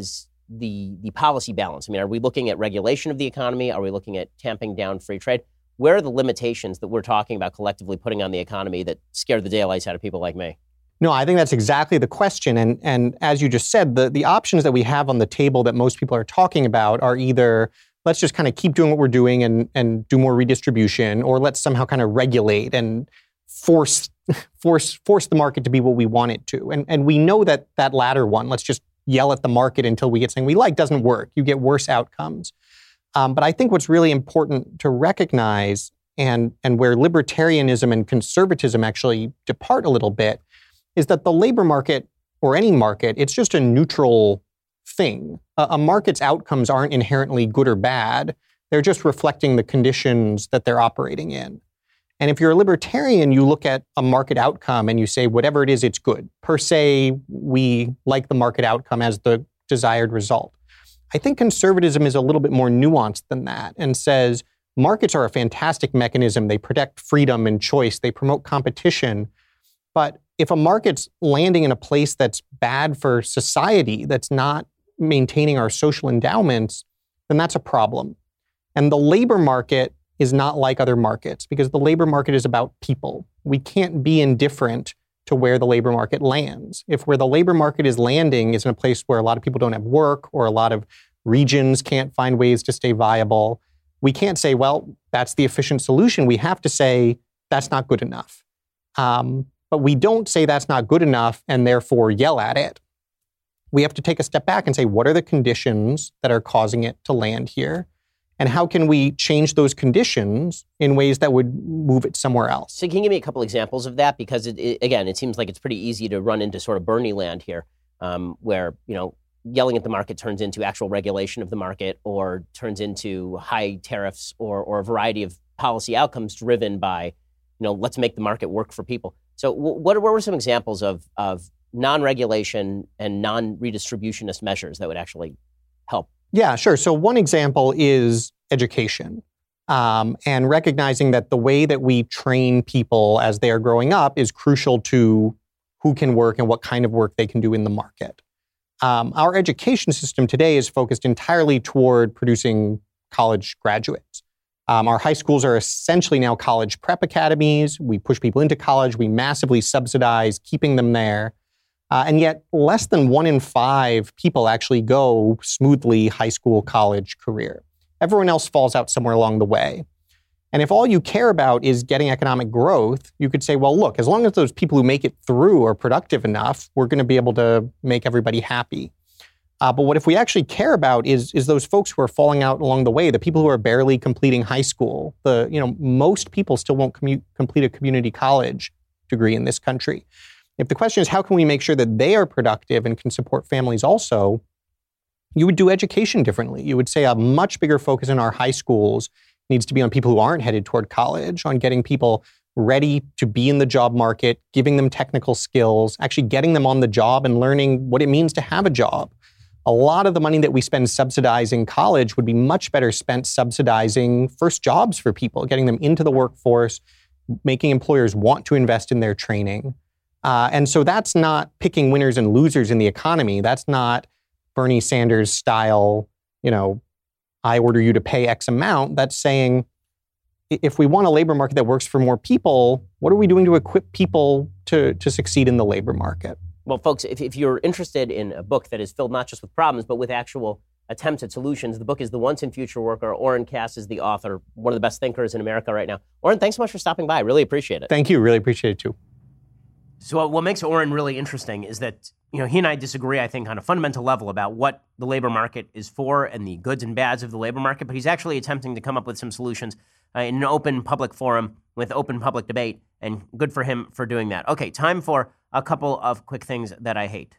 [SPEAKER 2] the the policy balance? I mean, are we looking at regulation of the economy? Are we looking at tamping down free trade? Where are the limitations that we're talking about collectively putting on the economy that scare the daylights out of people like me?
[SPEAKER 10] No, I think that's exactly the question. And and as you just said, the, the options that we have on the table that most people are talking about are either let's just kind of keep doing what we're doing and, and do more redistribution, or let's somehow kind of regulate and force force force the market to be what we want it to. And and we know that that latter one, let's just yell at the market until we get something we like, doesn't work. You get worse outcomes. Um, but I think what's really important to recognize, and and where libertarianism and conservatism actually depart a little bit, is that the labor market, or any market, it's just a neutral thing. A, a market's outcomes aren't inherently good or bad. They're just reflecting the conditions that they're operating in. And if you're a libertarian, you look at a market outcome and you say, whatever it is, it's good. Per se, we like the market outcome as the desired result. I think conservatism is a little bit more nuanced than that and says markets are a fantastic mechanism. They protect freedom and choice. They promote competition. But if a market's landing in a place that's bad for society, that's not maintaining our social endowments, then that's a problem. And the labor market is not like other markets because the labor market is about people. We can't be indifferent to where the labor market lands. If where the labor market is landing is in a place where a lot of people don't have work or a lot of regions can't find ways to stay viable, we can't say, well, that's the efficient solution. We have to say, that's not good enough. Um, but we don't say that's not good enough and therefore yell at it. We have to take a step back and say, what are the conditions that are causing it to land here? And how can we change those conditions in ways that would move it somewhere else?
[SPEAKER 2] So can you give me a couple examples of that? Because, it, it, again, it seems like it's pretty easy to run into sort of Bernie land here, um, where, you know, yelling at the market turns into actual regulation of the market or turns into high tariffs or, or a variety of policy outcomes driven by, you know, let's make the market work for people. So w- what, what were some examples of, of non-regulation and non-redistributionist measures that would actually help?
[SPEAKER 10] Yeah, sure. So one example is education, um, and recognizing that the way that we train people as they are growing up is crucial to who can work and what kind of work they can do in the market. Um, our education system today is focused entirely toward producing college graduates. Um, our high schools are essentially now college prep academies. We push people into college. We massively subsidize keeping them there. Uh, and yet less than one in five people actually go smoothly high school, college career. Everyone else falls out somewhere along the way. And if all you care about is getting economic growth, you could say, well, look, as long as those people who make it through are productive enough, we're going to be able to make everybody happy. Uh, but what if we actually care about is, is those folks who are falling out along the way, the people who are barely completing high school. The, you know, most people still won't commu- complete a community college degree in this country. If the question is, how can we make sure that they are productive and can support families also, you would do education differently. You would say a much bigger focus in our high schools needs to be on people who aren't headed toward college, on getting people ready to be in the job market, giving them technical skills, actually getting them on the job and learning what it means to have a job. A lot of the money that we spend subsidizing college would be much better spent subsidizing first jobs for people, getting them into the workforce, making employers want to invest in their training. Uh, and so that's not picking winners and losers in the economy. That's not Bernie Sanders style, you know, I order you to pay X amount. That's saying, if we want a labor market that works for more people, what are we doing to equip people to, to succeed in the labor market?
[SPEAKER 2] Well, folks, if, if you're interested in a book that is filled not just with problems, but with actual attempts at solutions, the book is The Once and Future Worker. Oren Cass is the author, one of the best thinkers in America right now. Oren, thanks so much for stopping by. I really appreciate it.
[SPEAKER 10] Thank you. Really appreciate it, too.
[SPEAKER 2] So what makes Oren really interesting is that, you know, he and I disagree, I think, on a fundamental level about what the labor market is for and the goods and bads of the labor market, but he's actually attempting to come up with some solutions uh, in an open public forum with open public debate, and good for him for doing that. Okay, time for a couple of quick things that I hate.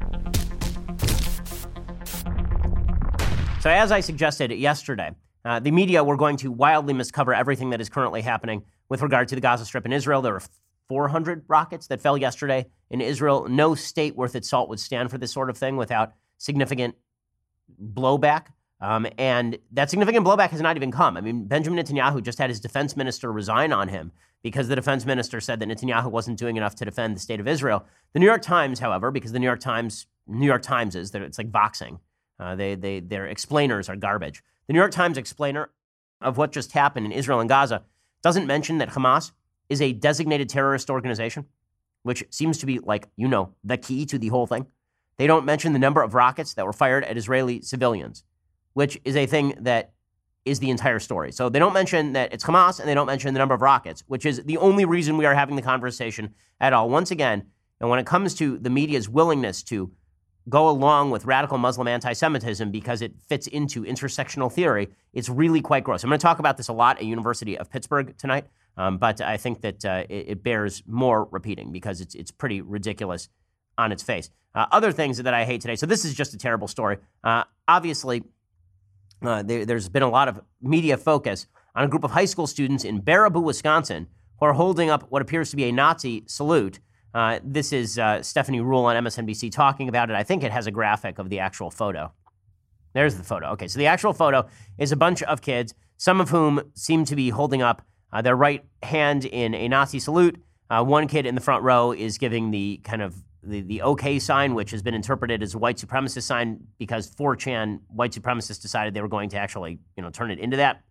[SPEAKER 2] So as I suggested yesterday, uh, the media were going to wildly miscover everything that is currently happening with regard to the Gaza Strip in Israel. There were four hundred rockets that fell yesterday in Israel. No state worth its salt would stand for this sort of thing without significant blowback. Um, and that significant blowback has not even come. I mean, Benjamin Netanyahu just had his defense minister resign on him because the defense minister said that Netanyahu wasn't doing enough to defend the state of Israel. The New York Times, however, because the New York Times, New York Times is, it's like voxing, Uh, they, they, their explainers are garbage. The New York Times explainer of what just happened in Israel and Gaza doesn't mention that Hamas is a designated terrorist organization, which seems to be, like, you know, the key to the whole thing. They don't mention the number of rockets that were fired at Israeli civilians, which is a thing that is the entire story. So they don't mention that it's Hamas, and they don't mention the number of rockets, which is the only reason we are having the conversation at all. Once again, and when it comes to the media's willingness to go along with radical Muslim anti-Semitism because it fits into intersectional theory, it's really quite gross. I'm going to talk about this a lot at University of Pittsburgh tonight, um, but I think that uh, it, it bears more repeating because it's it's pretty ridiculous on its face. Uh, other things that I hate today. So this is just a terrible story. Uh, obviously, uh, there, there's been a lot of media focus on a group of high school students in Baraboo, Wisconsin, who are holding up what appears to be a Nazi salute. Uh, this is uh, Stephanie Ruhle on M S N B C talking about it. I think it has a graphic of the actual photo. There's the photo. Okay, so the actual photo is a bunch of kids, some of whom seem to be holding up uh, their right hand in a Nazi salute. Uh, one kid in the front row is giving the kind of the, the OK sign, which has been interpreted as a white supremacist sign because four chan white supremacists decided they were going to actually, you know, turn it into that.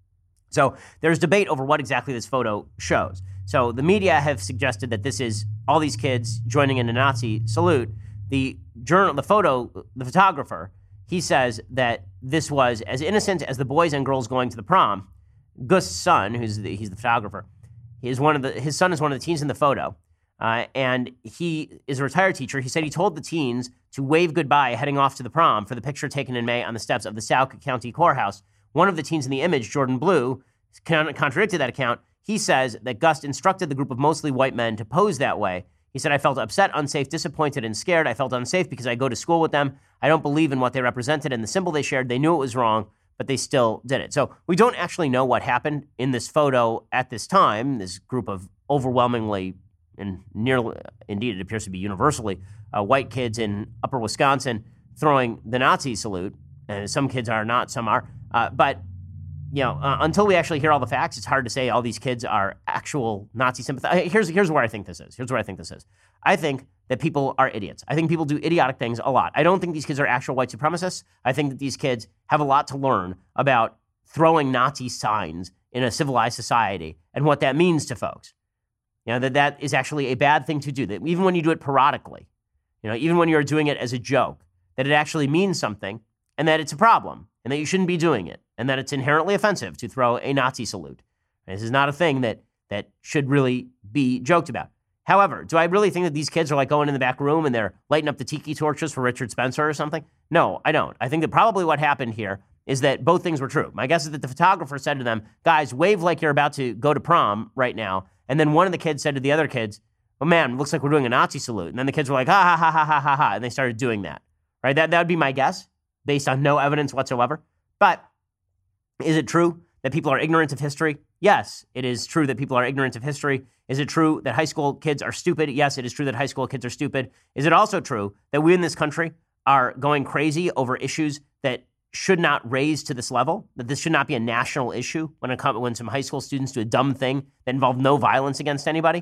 [SPEAKER 2] So there's debate over what exactly this photo shows. So the media have suggested that this is all these kids joining in a Nazi salute. The journal, the photo, the photographer, he says that this was as innocent as the boys and girls going to the prom. Gust's son, who's the, he's the photographer, he is one of the, his son is one of the teens in the photo. Uh, and he is a retired teacher. He said he told the teens to wave goodbye heading off to the prom for the picture taken in May on the steps of the Sauk County Courthouse. One of the teens in the image, Jordan Blue, contradicted that account. He says that Gust instructed the group of mostly white men to pose that way. He said, I felt upset, unsafe, disappointed, and scared. I felt unsafe because I go to school with them. I don't believe in what they represented and the symbol they shared. They knew it was wrong, but they still did it. So we don't actually know what happened in this photo at this time. This group of overwhelmingly and nearly, indeed, it appears to be universally, uh, white kids in upper Wisconsin throwing the Nazi salute. And some kids are not, some are. Uh, but, you know, uh, until we actually hear all the facts, it's hard to say all these kids are actual Nazi sympathizers. Here's, here's where I think this is. Here's where I think this is. I think that people are idiots. I think people do idiotic things a lot. I don't think these kids are actual white supremacists. I think that these kids have a lot to learn about throwing Nazi signs in a civilized society and what that means to folks. You know, that that is actually a bad thing to do. That even when you do it periodically, you know, even when you're doing it as a joke, that it actually means something and that it's a problem and that you shouldn't be doing it and that it's inherently offensive to throw a Nazi salute. And this is not a thing that that should really be joked about. However, do I really think that these kids are like going in the back room and they're lighting up the tiki torches for Richard Spencer or something? No, I don't. I think that probably what happened here is that both things were true. My guess is that the photographer said to them, guys, wave like you're about to go to prom right now. And then one of the kids said to the other kids, oh man, looks like we're doing a Nazi salute. And then the kids were like, ha, ha, ha, ha, ha, ha, ha. And they started doing that, right? That, that would be my guess based on no evidence whatsoever. But is it true that people are ignorant of history? Yes, it is true that people are ignorant of history. Is it true that high school kids are stupid? Yes, it is true that high school kids are stupid. Is it also true that we in this country are going crazy over issues that should not raise to this level, that this should not be a national issue when it comes when some high school students do a dumb thing that involved no violence against anybody?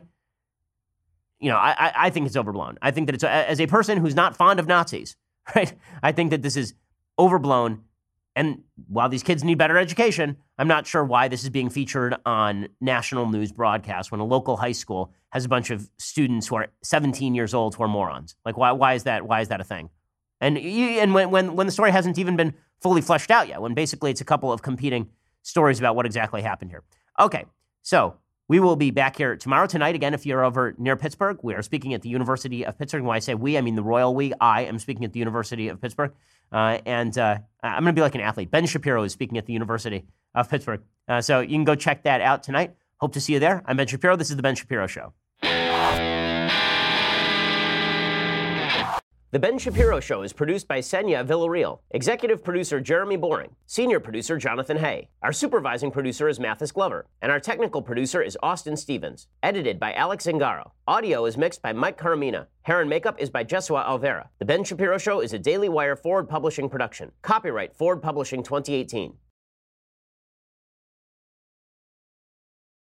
[SPEAKER 2] You know, I, I think it's overblown. I think that it's, as a person who's not fond of Nazis, right, I think that this is overblown. And while these kids need better education, I'm not sure why this is being featured on national news broadcasts when a local high school has a bunch of students who are seventeen years old who are morons. Like, why, why is that, why is that a thing? And and when, when when the story hasn't even been fully fleshed out yet, when basically it's a couple of competing stories about what exactly happened here. Okay, so we will be back here tomorrow. Tonight, again, if you're over near Pittsburgh, we are speaking at the University of Pittsburgh. And when I say we, I mean the royal we. I am speaking at the University of Pittsburgh. Uh, and uh, I'm going to be like an athlete. Ben Shapiro is speaking at the University of Pittsburgh. Uh, so you can go check that out tonight. Hope to see you there. I'm Ben Shapiro. This is The Ben Shapiro Show. The Ben Shapiro Show is produced by Senya Villarreal, executive producer Jeremy Boring, senior producer Jonathan Hay. Our supervising producer is Mathis Glover, and our technical producer is Austin Stevens. Edited by Alex Zingaro. Audio is mixed by Mike Caramina. Hair and makeup is by Jesua Alvera. The Ben Shapiro Show is a Daily Wire Forward Publishing production. Copyright Forward Publishing twenty eighteen.